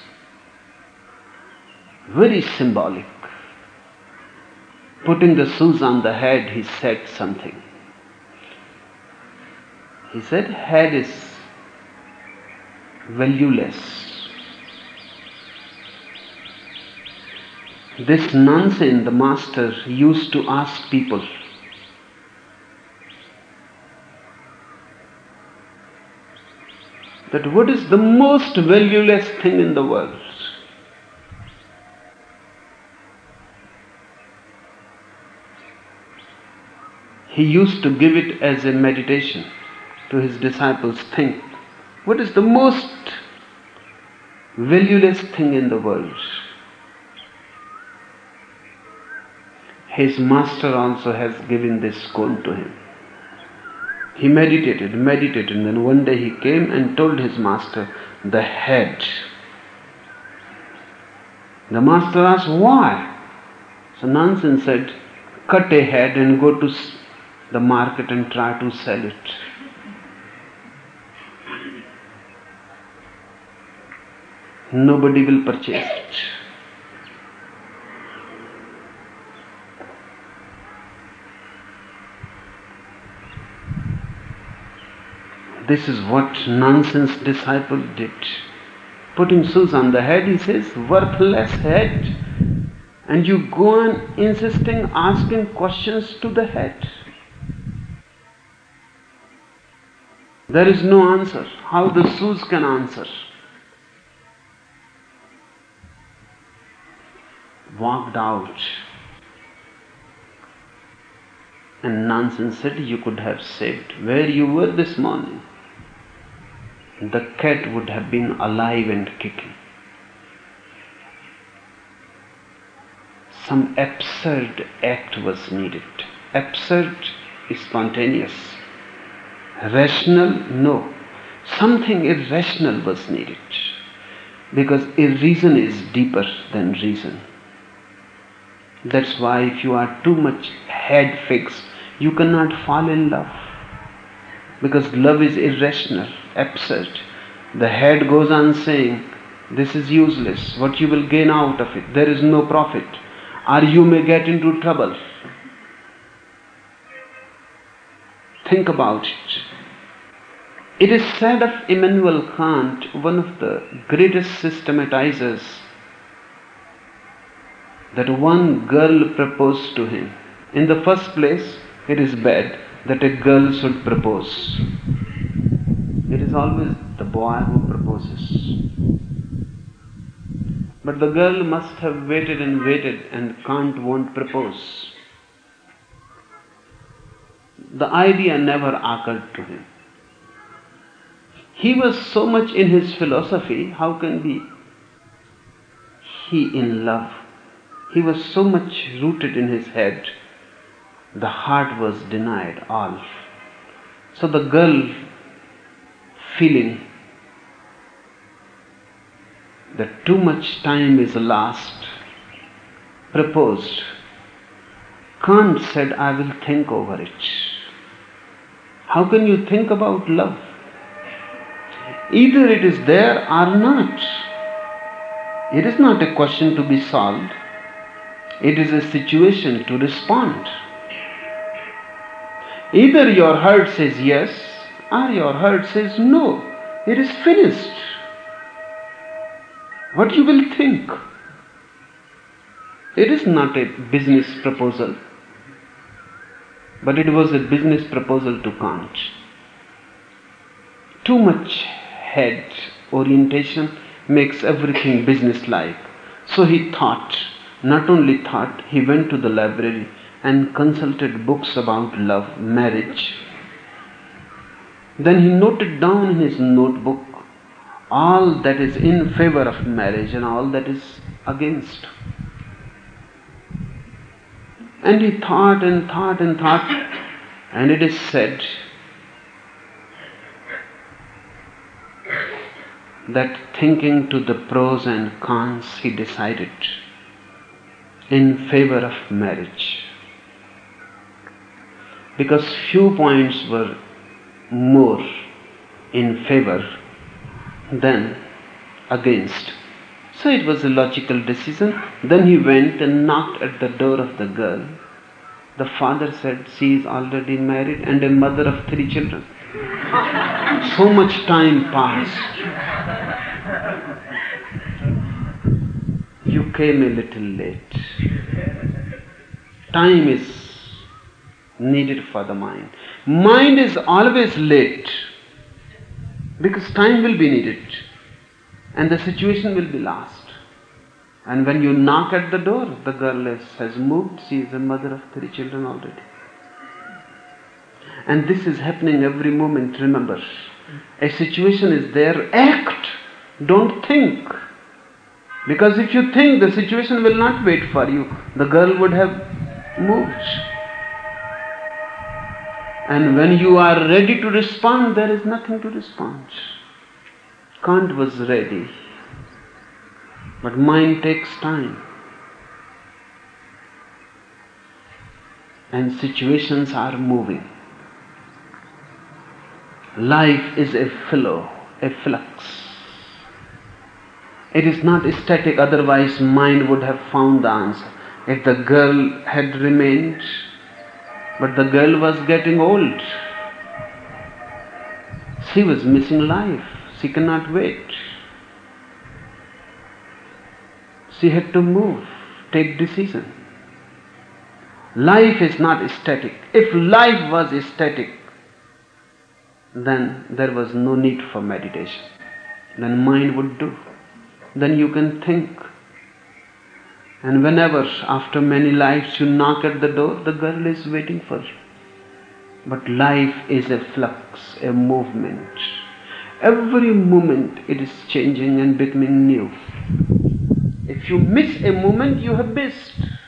Speaker 3: very symbolic. Putting the shoes on the head, he said something. He said, head is valueless. This nonsense the master used to ask people. That what is the most valueless thing in the world? He used to give it as a meditation to his disciples. Think, what is the most valueless thing in the world? His master also has given this goal to him. He meditated, and then one day he came and told his master, the head. The master asked, why? So Nansen said, cut a head and go to the market and try to sell it. Nobody will purchase it. This is what Nansen's disciple did. Putting shoes on the head, he says, worthless head. And you go on insisting, asking questions to the head. There is no answer. How the shoes can answer? Walked out. And Nansen said, you could have saved where you were this morning. The cat would have been alive and kicking. Some absurd act was needed. Absurd is spontaneous. Rational, no. Something irrational was needed. Because reason is deeper than reason. That's why if you are too much head fixed, you cannot fall in love. Because love is irrational, absurd. The head goes on saying, this is useless. What you will gain out of it? There is no profit. Or you may get into trouble. Think about it. It is said of Immanuel Kant, one of the greatest systematizers, that one girl proposed to him. In the first place, it is bad that a girl should propose. It is always the boy who proposes. But the girl must have waited and Kant won't propose. The idea never occurred to him. He was so much in his philosophy, how can be he in love? He was so much rooted in his head, the heart was denied all. So the girl, feeling that too much time is lost, proposed. Kant said, I will think over it. How can you think about love? Either it is there or not. It is not a question to be solved. It is a situation to respond. Either your heart says yes or your heart says, no, it is finished. What you will think? It is not a business proposal, but it was a business proposal to Kant. Too much head orientation makes everything business-like. So he thought, not only thought, he went to the library and consulted books about love, marriage. Then he noted down in his notebook all that is in favor of marriage and all that is against. And he thought and thought and thought, and it is said that thinking to the pros and cons, he decided in favor of marriage. Because few points were more in favor than against. So it was a logical decision. Then he went and knocked at the door of the girl. The father said, she is already married and a mother of 3 children. So much time passed. You came a little late. Time is needed for the mind. Mind is always late because time will be needed and the situation will be lost. And when you knock at the door, the girl has moved. She is a mother of 3 children already. And this is happening every moment, remember. A situation is there, act, don't think. Because if you think, the situation will not wait for you. The girl would have moved. And when you are ready to respond, there is nothing to respond. Kant was ready. But mind takes time. And situations are moving. Life is a flow, a flux. It is not static, otherwise mind would have found the answer. If the girl had remained, but the girl was getting old. She was missing life. She cannot wait. She had to move, take decision. Life is not static. If life was static, then there was no need for meditation. Then mind would do. Then you can think. And whenever, after many lives, you knock at the door, the girl is waiting for you. But life is a flux, a movement. Every moment it is changing and becoming new. If you miss a moment, you have missed.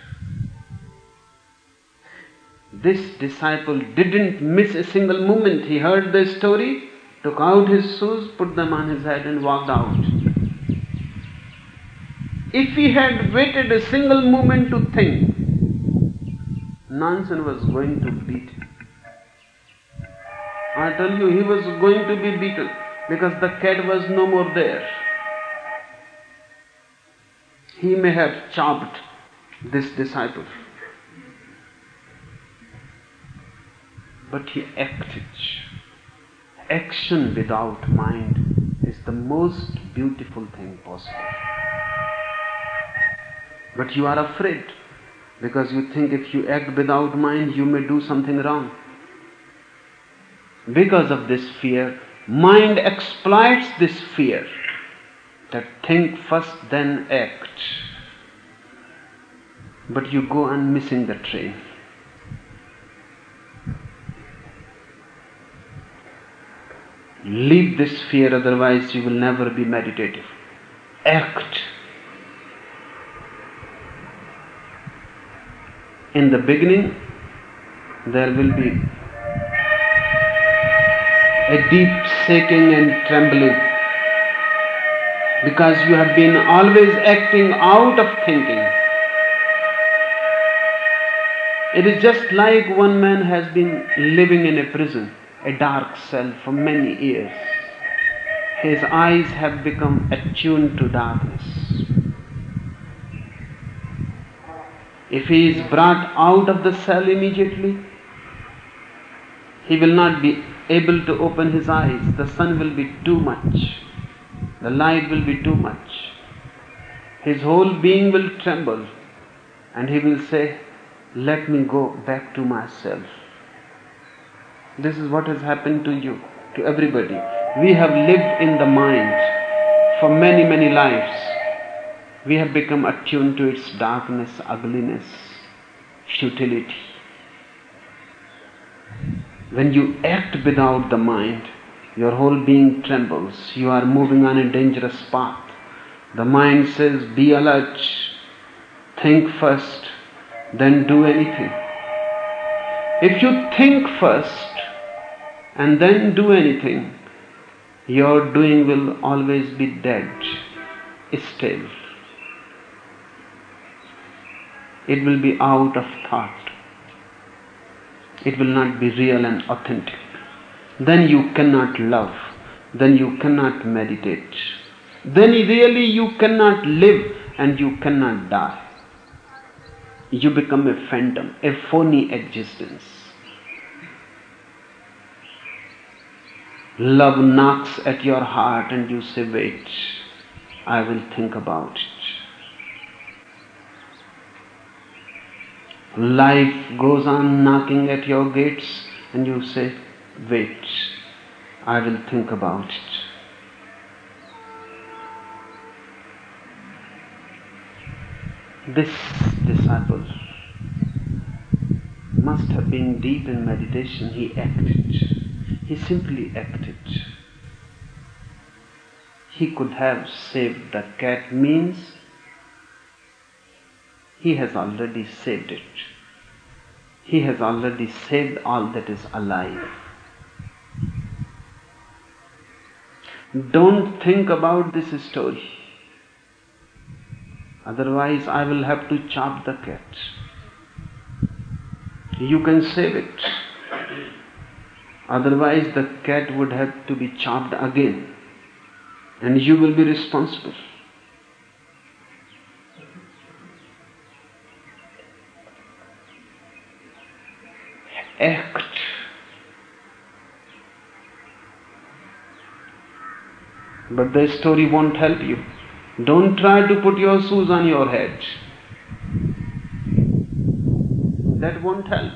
Speaker 3: This disciple didn't miss a single moment. He heard the story, took out his shoes, put them on his head and walked out. If he had waited a single moment to think, Nansen was going to beat him. I tell you, he was going to be beaten because the cat was no more there. He may have chopped this disciple. But he acted. Action without mind is the most beautiful thing possible. But you are afraid because you think if you act without mind, you may do something wrong. Because of this fear, mind exploits this fear, that think first then act. But you go on missing the train. Leave this fear, otherwise you will never be meditative. Act. In the beginning, there will be a deep shaking and trembling because you have been always acting out of thinking. It is just like one man has been living in a prison, a dark cell for many years. His eyes have become attuned to darkness. If he is brought out of the cell immediately, he will not be able to open his eyes. The sun will be too much. The light will be too much. His whole being will tremble and he will say, let me go back to myself. This is what has happened to you, to everybody. We have lived in the mind for many, many lives. We have become attuned to its darkness, ugliness, futility. When you act without the mind, your whole being trembles. You are moving on a dangerous path. The mind says, be alert, think first, then do anything. If you think first and then do anything, your doing will always be dead, still. It will be out of thought. It will not be real and authentic. Then you cannot love. Then you cannot meditate. Then really you cannot live and you cannot die. You become a phantom, a phony existence. Love knocks at your heart and you say, wait, I will think about it. Life goes on knocking at your gates and you say, wait, I will think about it. This disciple must have been deep in meditation. He acted. He simply acted. He could have saved the cat, means he has already saved it. He has already saved all that is alive. Don't think about this story. Otherwise, I will have to chop the cat. You can save it. Otherwise, the cat would have to be chopped again. And you will be responsible. Act. But the story won't help you. Don't try to put your shoes on your head. That won't help.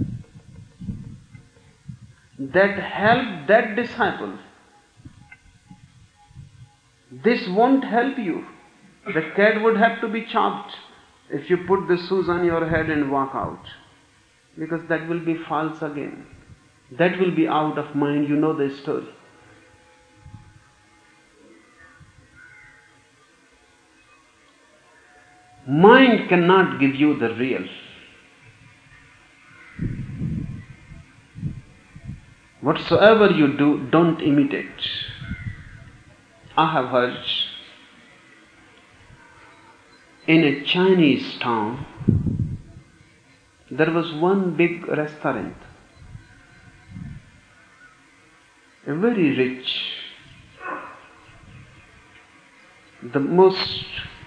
Speaker 3: That helped that disciple. This won't help you. The cat would have to be chopped if you put the shoes on your head and walk out. Because that will be false again. That will be out of mind. You know the story. Mind cannot give you the real. Whatsoever you do, don't imitate. I have heard in a Chinese town, there was one big restaurant. A very rich, the most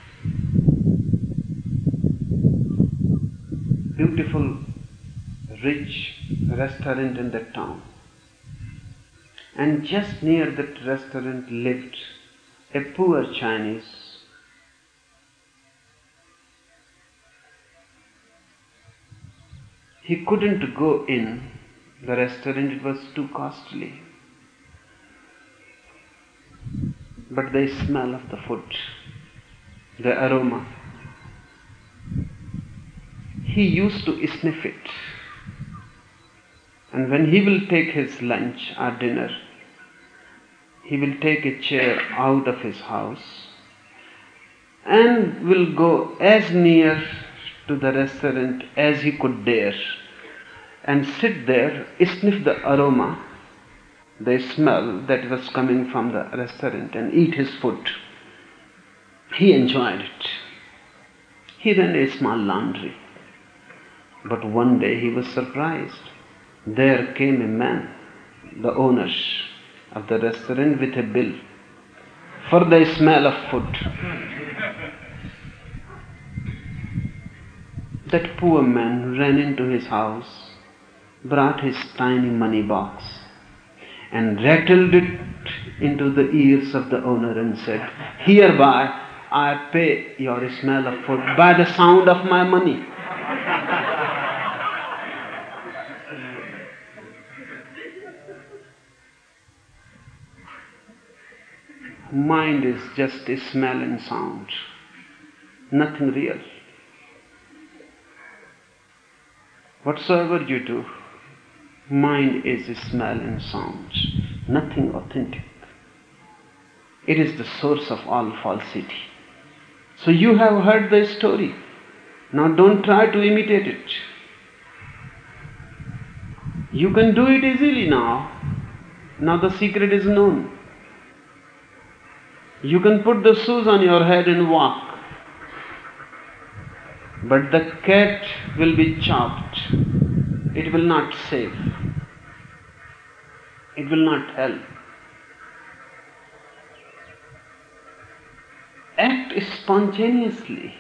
Speaker 3: beautiful, rich restaurant in that town. And just near that restaurant lived a poor Chinese. He couldn't go in the restaurant, it was too costly. But the smell of the food, the aroma, he used to sniff it. And when he will take his lunch or dinner, he will take a chair out of his house and will go as near to the restaurant as he could dare and sit there, sniff the aroma, the smell that was coming from the restaurant, and eat his food. He enjoyed it. He ran a small laundry. But one day he was surprised. There came a man, the owner of the restaurant, with a bill for the smell of food. That poor man ran into his house, brought his tiny money box, and rattled it into the ears of the owner and said, "Hereby I pay your smell of food by the sound of my money." Mind is just a smell and sound, nothing real. Whatsoever you do, mind is a smell and sound, nothing authentic. It is the source of all falsity. So you have heard the story. Now don't try to imitate it. You can do it easily now. Now the secret is known. You can put the shoes on your head and walk. But the cat will be chopped. It will not save. It will not help. Act spontaneously.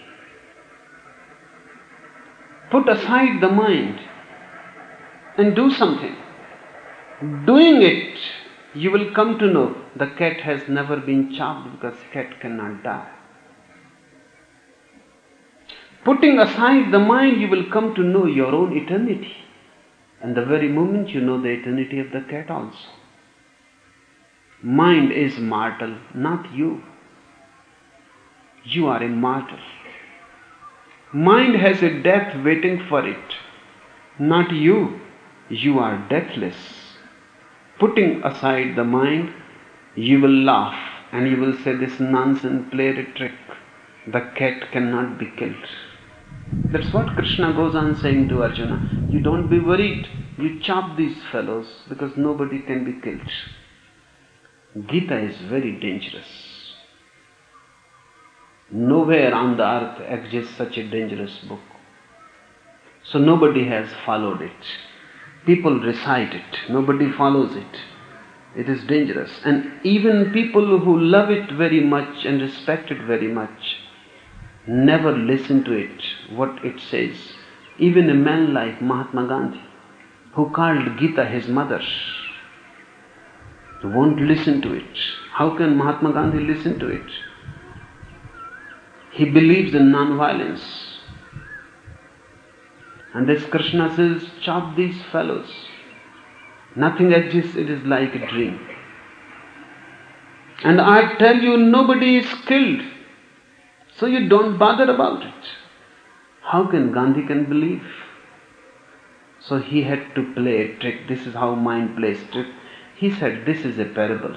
Speaker 3: Put aside the mind and do something. Doing it, you will come to know the cat has never been chopped, because cat cannot die. Putting aside the mind, you will come to know your own eternity. And the very moment you know the eternity of the cat also. Mind is mortal, not you. You are immortal. Mind has a death waiting for it, not you. You are deathless. Putting aside the mind, you will laugh and you will say, "This nonsense played a trick. The cat cannot be killed." That's what Krishna goes on saying to Arjuna. You don't be worried. You chop these fellows because nobody can be killed. Gita is very dangerous. Nowhere on the earth exists such a dangerous book. So nobody has followed it. People recite it. Nobody follows it. It is dangerous. And even people who love it very much and respect it very much never listen to it, what it says. Even a man like Mahatma Gandhi, who called Gita his mother, won't listen to it. How can Mahatma Gandhi listen to it? He believes in non-violence. And this Krishna says, chop these fellows. Nothing exists, it is like a dream. And I tell you, nobody is killed. So you don't bother about it. How can Gandhi can believe? So he had to play a trick. This is how mind plays trick. He said, this is a parable.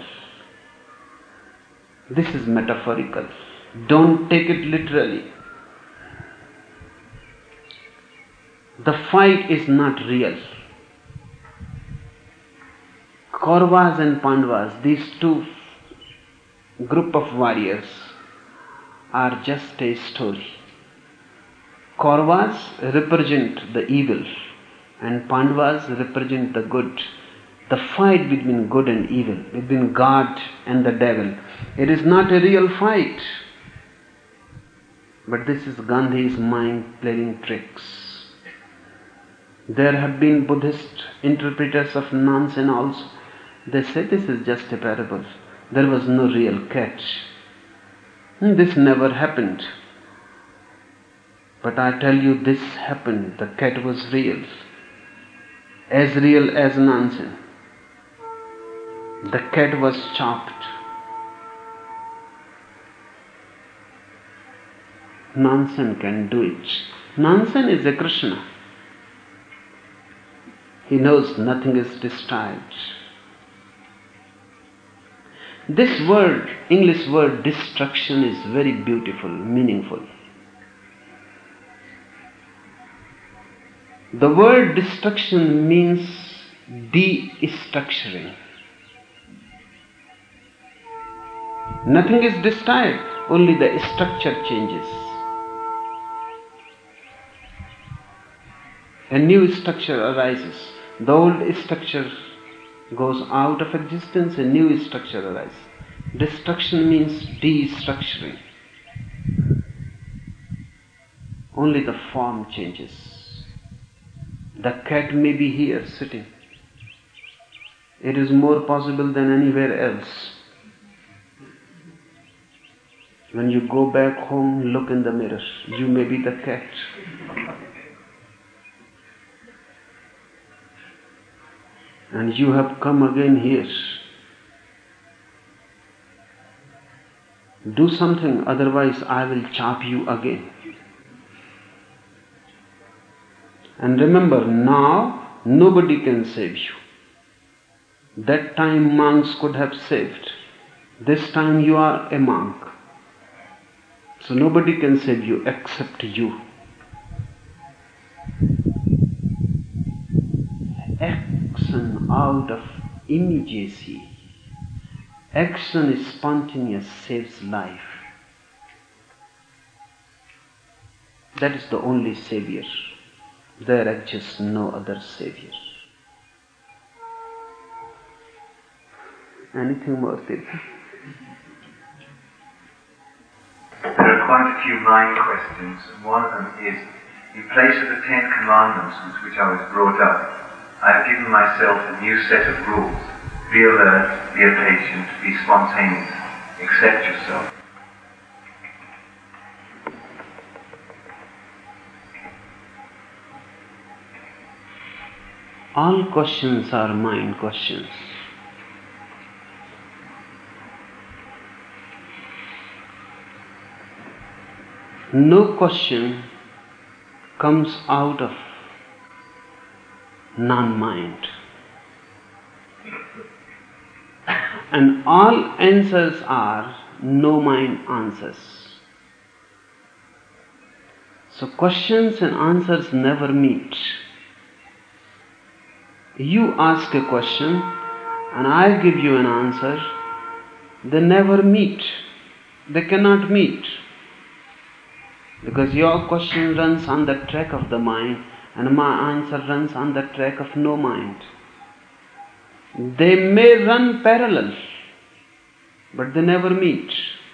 Speaker 3: This is metaphorical. Don't take it literally. The fight is not real. Kauravas and Pandavas, these two group of warriors, are just a story. Kauravas represent the evil and Pandavas represent the good. The fight between good and evil, between God and the devil, it is not a real fight. But this is Gandhi's mind playing tricks. There have been Buddhist interpreters of nonsense also. They say this is just a parable. There was no real cat. This never happened. But I tell you, this happened. The cat was real as nonsense. The cat was chopped. Nonsense can do it. Nonsense is a Krishna. He knows nothing is destroyed. This word, English word destruction, is very beautiful, meaningful. The word destruction means destructuring. Nothing is destroyed, only the structure changes. A new structure arises. The old structure goes out of existence, a new structure arises. Destruction means destructuring. Only the form changes. The cat may be here sitting. It is more possible than anywhere else. When you go back home, look in the mirror. You may be the cat. And you have come again here. Do something, otherwise I will chop you again. And remember, now nobody can save you. That time monks could have saved. This time you are a monk. So nobody can save you except you. Action out of immediacy. Action is spontaneous, saves life. That is the only savior. There exists no other savior. Anything more, Tirtha?
Speaker 2: There are quite a few mind questions, and one of them is, in place of the 10 Commandments with which I was brought up, I have given myself a new set of rules. Be alert, be patient, be spontaneous, accept yourself.
Speaker 3: All questions are mind questions. No question comes out of non-mind. And all answers are no-mind answers. So questions and answers never meet. You ask a question and I give you an answer. They never meet. They cannot meet. Because your question runs on the track of the mind and my answer runs on the track of no mind. They may run parallel, but they never meet.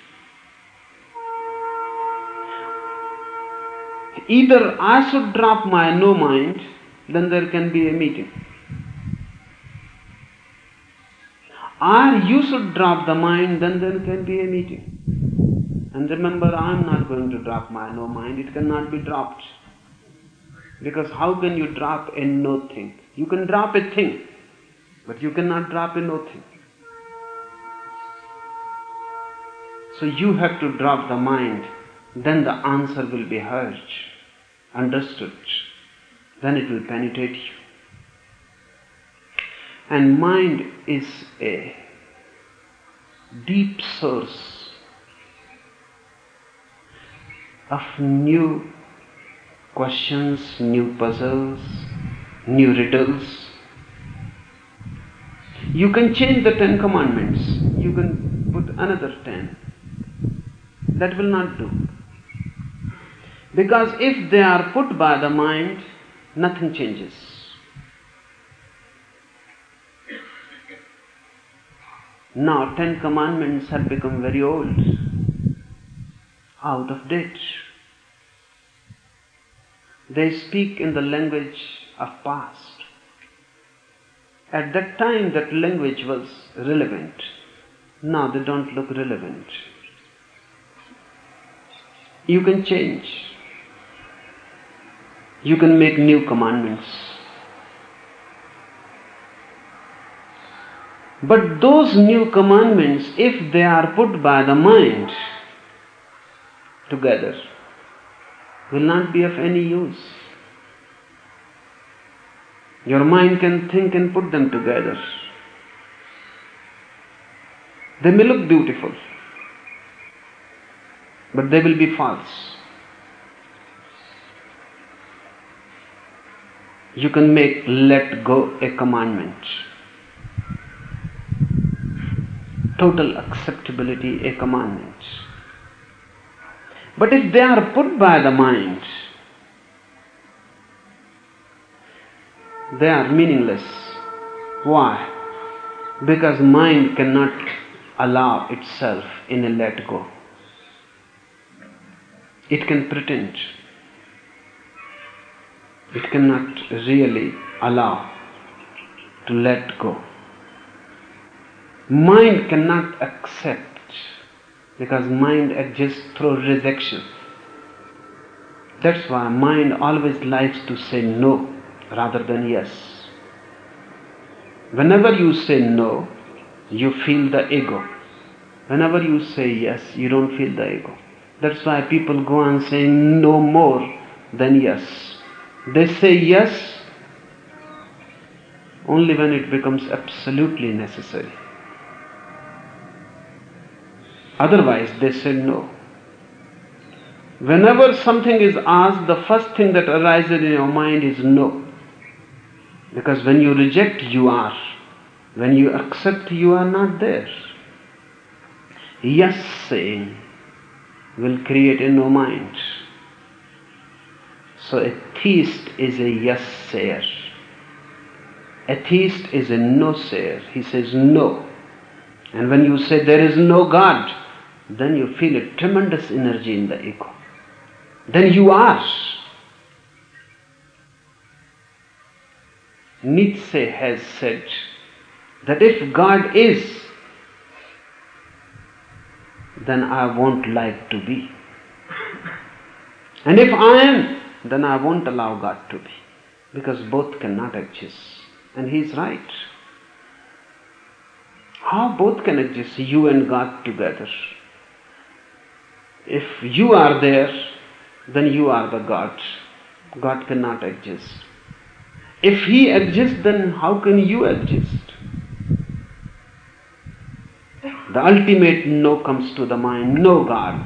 Speaker 3: Either I should drop my no mind, then there can be a meeting. Or you should drop the mind, then there can be a meeting. And remember, I am not going to drop my no mind. It cannot be dropped. Because how can you drop a no thing? You can drop a thing, but you cannot drop a no thing. So you have to drop the mind, then the answer will be heard, understood. Then it will penetrate you. And mind is a deep source of new questions, new puzzles, new riddles. You can change the 10 Commandments. You can put another 10. That will not do. Because if they are put by the mind, nothing changes. Now 10 Commandments have become very old, out of date. They speak in the language of past. At that time that language was relevant. Now they don't look relevant. You can change. You can make new commandments. But those new commandments, if they are put by the mind together, will not be of any use. Your mind can think and put them together. They may look beautiful, but they will be false. You can make let go a commandment. Total acceptability a commandment. But if they are put by the mind, they are meaningless. Why? Because mind cannot allow itself in a let go. It can pretend. It cannot really allow to let go. Mind cannot accept, because mind exists through rejection. That's why mind always likes to say no rather than yes. Whenever you say no, you feel the ego. Whenever you say yes, you don't feel the ego. That's why people go on saying no more than yes. They say yes only when it becomes absolutely necessary. Otherwise, they say no. Whenever something is asked, the first thing that arises in your mind is no. Because when you reject, you are. When you accept, you are not there. Yes saying will create a no mind. So a theist is a yes sayer. A theist is a no sayer. He says no. And when you say there is no God, then you feel a tremendous energy in the ego. Then you are. Nietzsche has said that if God is, then I won't like to be. And if I am, then I won't allow God to be. Because both cannot exist. And he is right. How both can exist, you and God together? If you are there, then you are the God. God cannot exist. If he exists, then how can you exist? The ultimate no comes to the mind, no God.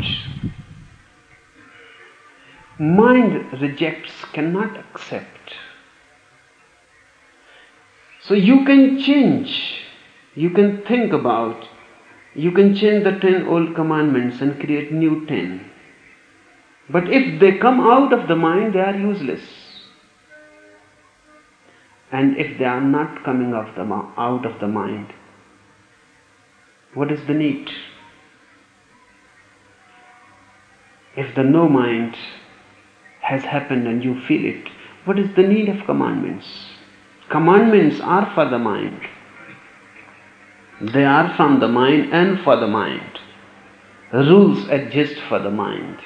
Speaker 3: Mind rejects, cannot accept. So you can change, you can think about, you can change the 10 old commandments and create new 10. But if they come out of the mind, they are useless. And if they are not coming out of the mind, what is the need? If the no mind has happened and you feel it, what is the need of commandments? Commandments are for the mind. They are from the mind and for the mind. Rules exist for the mind.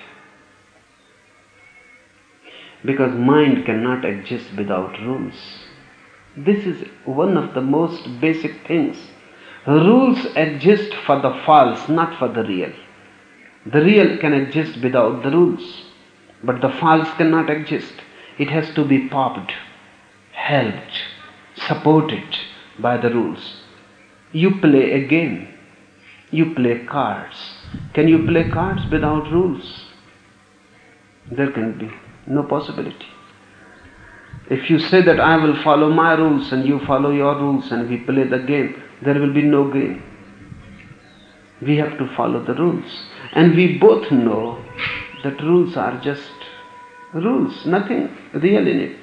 Speaker 3: Because mind cannot exist without rules. This is one of the most basic things. Rules exist for the false, not for the real. The real can exist without the rules, but the false cannot exist. It has to be popped, helped, supported by the rules. You play a game. You play cards. Can you play cards without rules? There can be no possibility. If you say that I will follow my rules and you follow your rules and we play the game, there will be no game. We have to follow the rules. And we both know that rules are just rules, nothing real in it.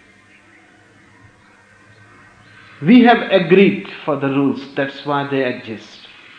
Speaker 3: We have agreed for the rules, that's why they exist.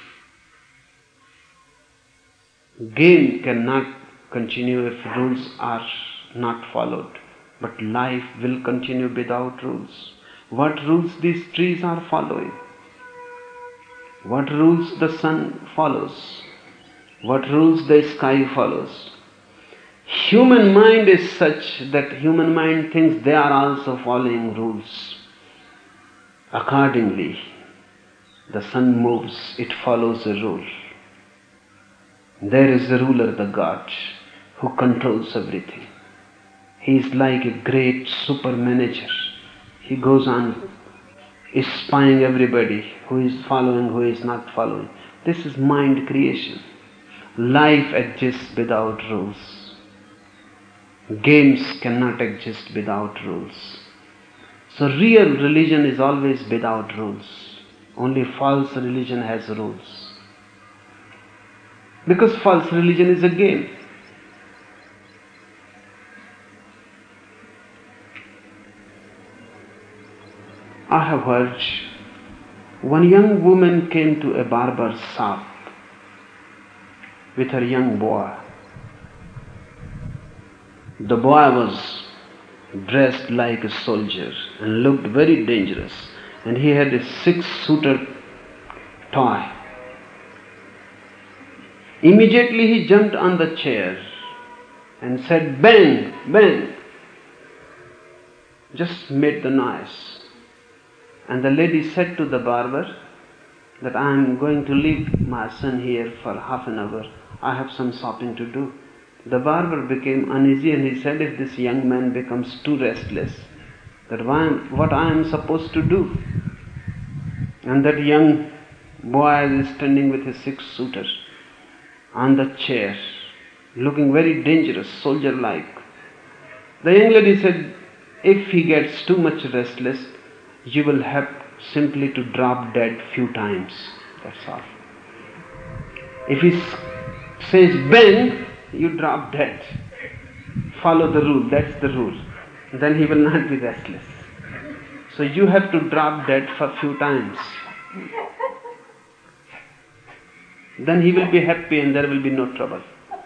Speaker 3: Game cannot continue if rules are not followed. But life will continue without rules. What rules these trees are following? What rules the sun follows? What rules the sky follows? Human mind is such that human mind thinks they are also following rules. Accordingly, the sun moves, it follows a rule. There is a ruler, the God, who controls everything. He is like a great super manager. He goes on spying everybody who is following, who is not following. This is mind creation. Life exists without rules. Games cannot exist without rules. So real religion is always without rules. Only false religion has rules. Because false religion is a game. I have heard one young woman came to a barber's shop with her young boy. The boy was dressed like a soldier and looked very dangerous, and he had a 6-shooter toy. Immediately he jumped on the chair and said, "Bang, bang." Just made the noise. And the lady said to the barber that I am going to leave my son here for half an hour. I have some shopping to do. The barber became uneasy and he said, if this young man becomes too restless, that what I am supposed to do? And that young boy is standing with his 6-shooter on the chair, looking very dangerous, soldier-like. The young lady said, if he gets too much restless, you will have simply to drop dead few times. That's all. If he says bang, you drop dead. Follow the rule, that's the rule. Then he will not be restless. So you have to drop dead for few times. Then he will be happy and there will be no trouble.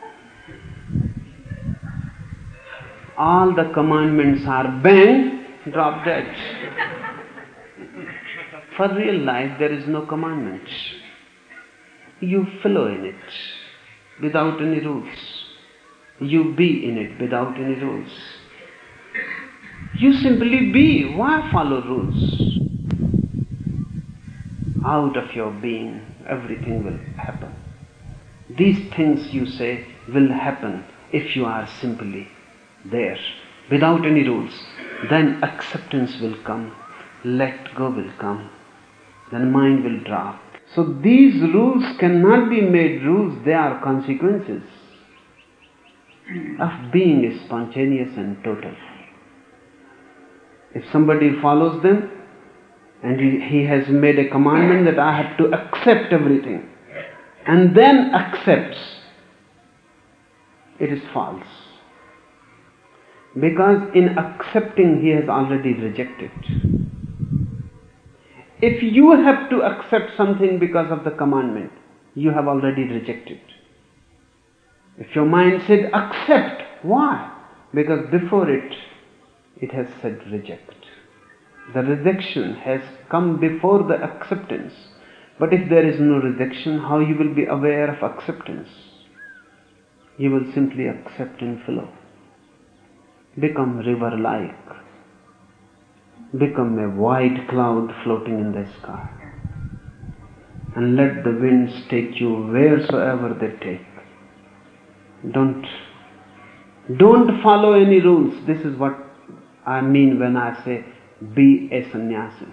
Speaker 3: All the commandments are bang, drop dead. For real life there is no commandment. You follow in it without any rules. You be in it without any rules. You simply be. Why follow rules? Out of your being, everything will happen. These things you say will happen if you are simply there, without any rules. Then acceptance will come, let go will come, then mind will drop. So these rules cannot be made rules, they are consequences of being spontaneous and total. If somebody follows them, and he has made a commandment that I have to accept everything, and then accepts, it is false. Because in accepting he has already rejected. If you have to accept something because of the commandment, you have already rejected. If your mind said accept, why? Because before it has said reject. The rejection has come before the acceptance. But if there is no rejection, how you will be aware of acceptance? You will simply accept and flow. Become river-like. Become a white cloud floating in the sky. And let the winds take you wheresoever they take. Don't follow any rules. This is what I mean when I say be a sannyasi.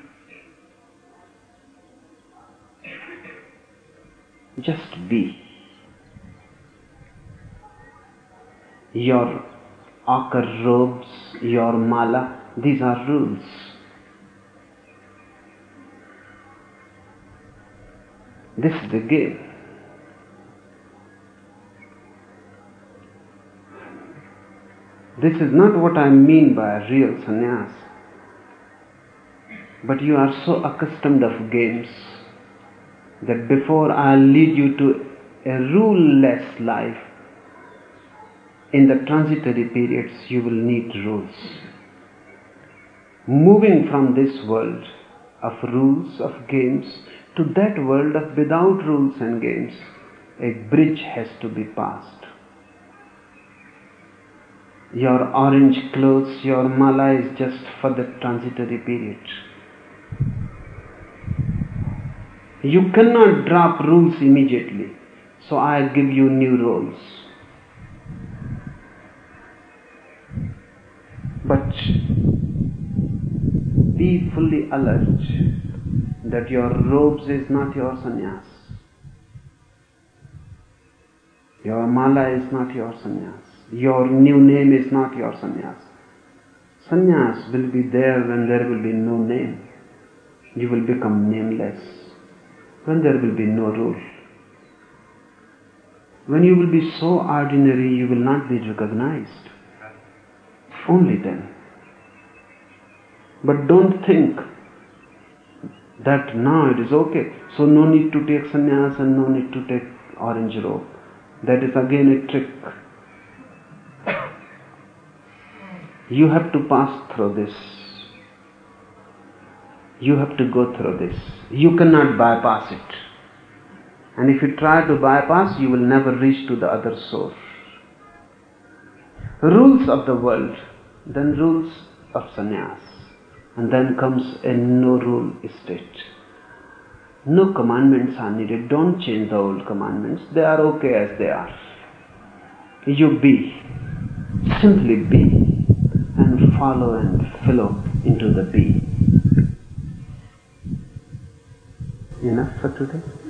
Speaker 3: Just be. Your ochre robes, your mala, these are rules. This is the game. This is not what I mean by a real sannyas. But you are so accustomed of games that before I lead you to a rule-less life, in the transitory periods you will need rules. Moving from this world of rules, of games, to that world of without rules and games, a bridge has to be passed. Your orange clothes, your mala is just for the transitory period. You cannot drop rules immediately, so I give you new rules. But be fully alert that your robes is not your sannyas. Your mala is not your sannyas. Your new name is not your sannyas. Sannyas will be there when there will be no name. You will become nameless when there will be no rule. When you will be so ordinary, you will not be recognized. Only then. But don't think that now it is okay, so no need to take sannyas and no need to take orange robe. That is again a trick. You have to pass through this. You have to go through this. You cannot bypass it. And if you try to bypass, you will never reach to the other source. Rules of the world, then rules of sannyas, and then comes a no-rule state. No commandments are needed. Don't change the old commandments. They are okay as they are. You be. Simply be. And follow and flow into the be. Enough for today?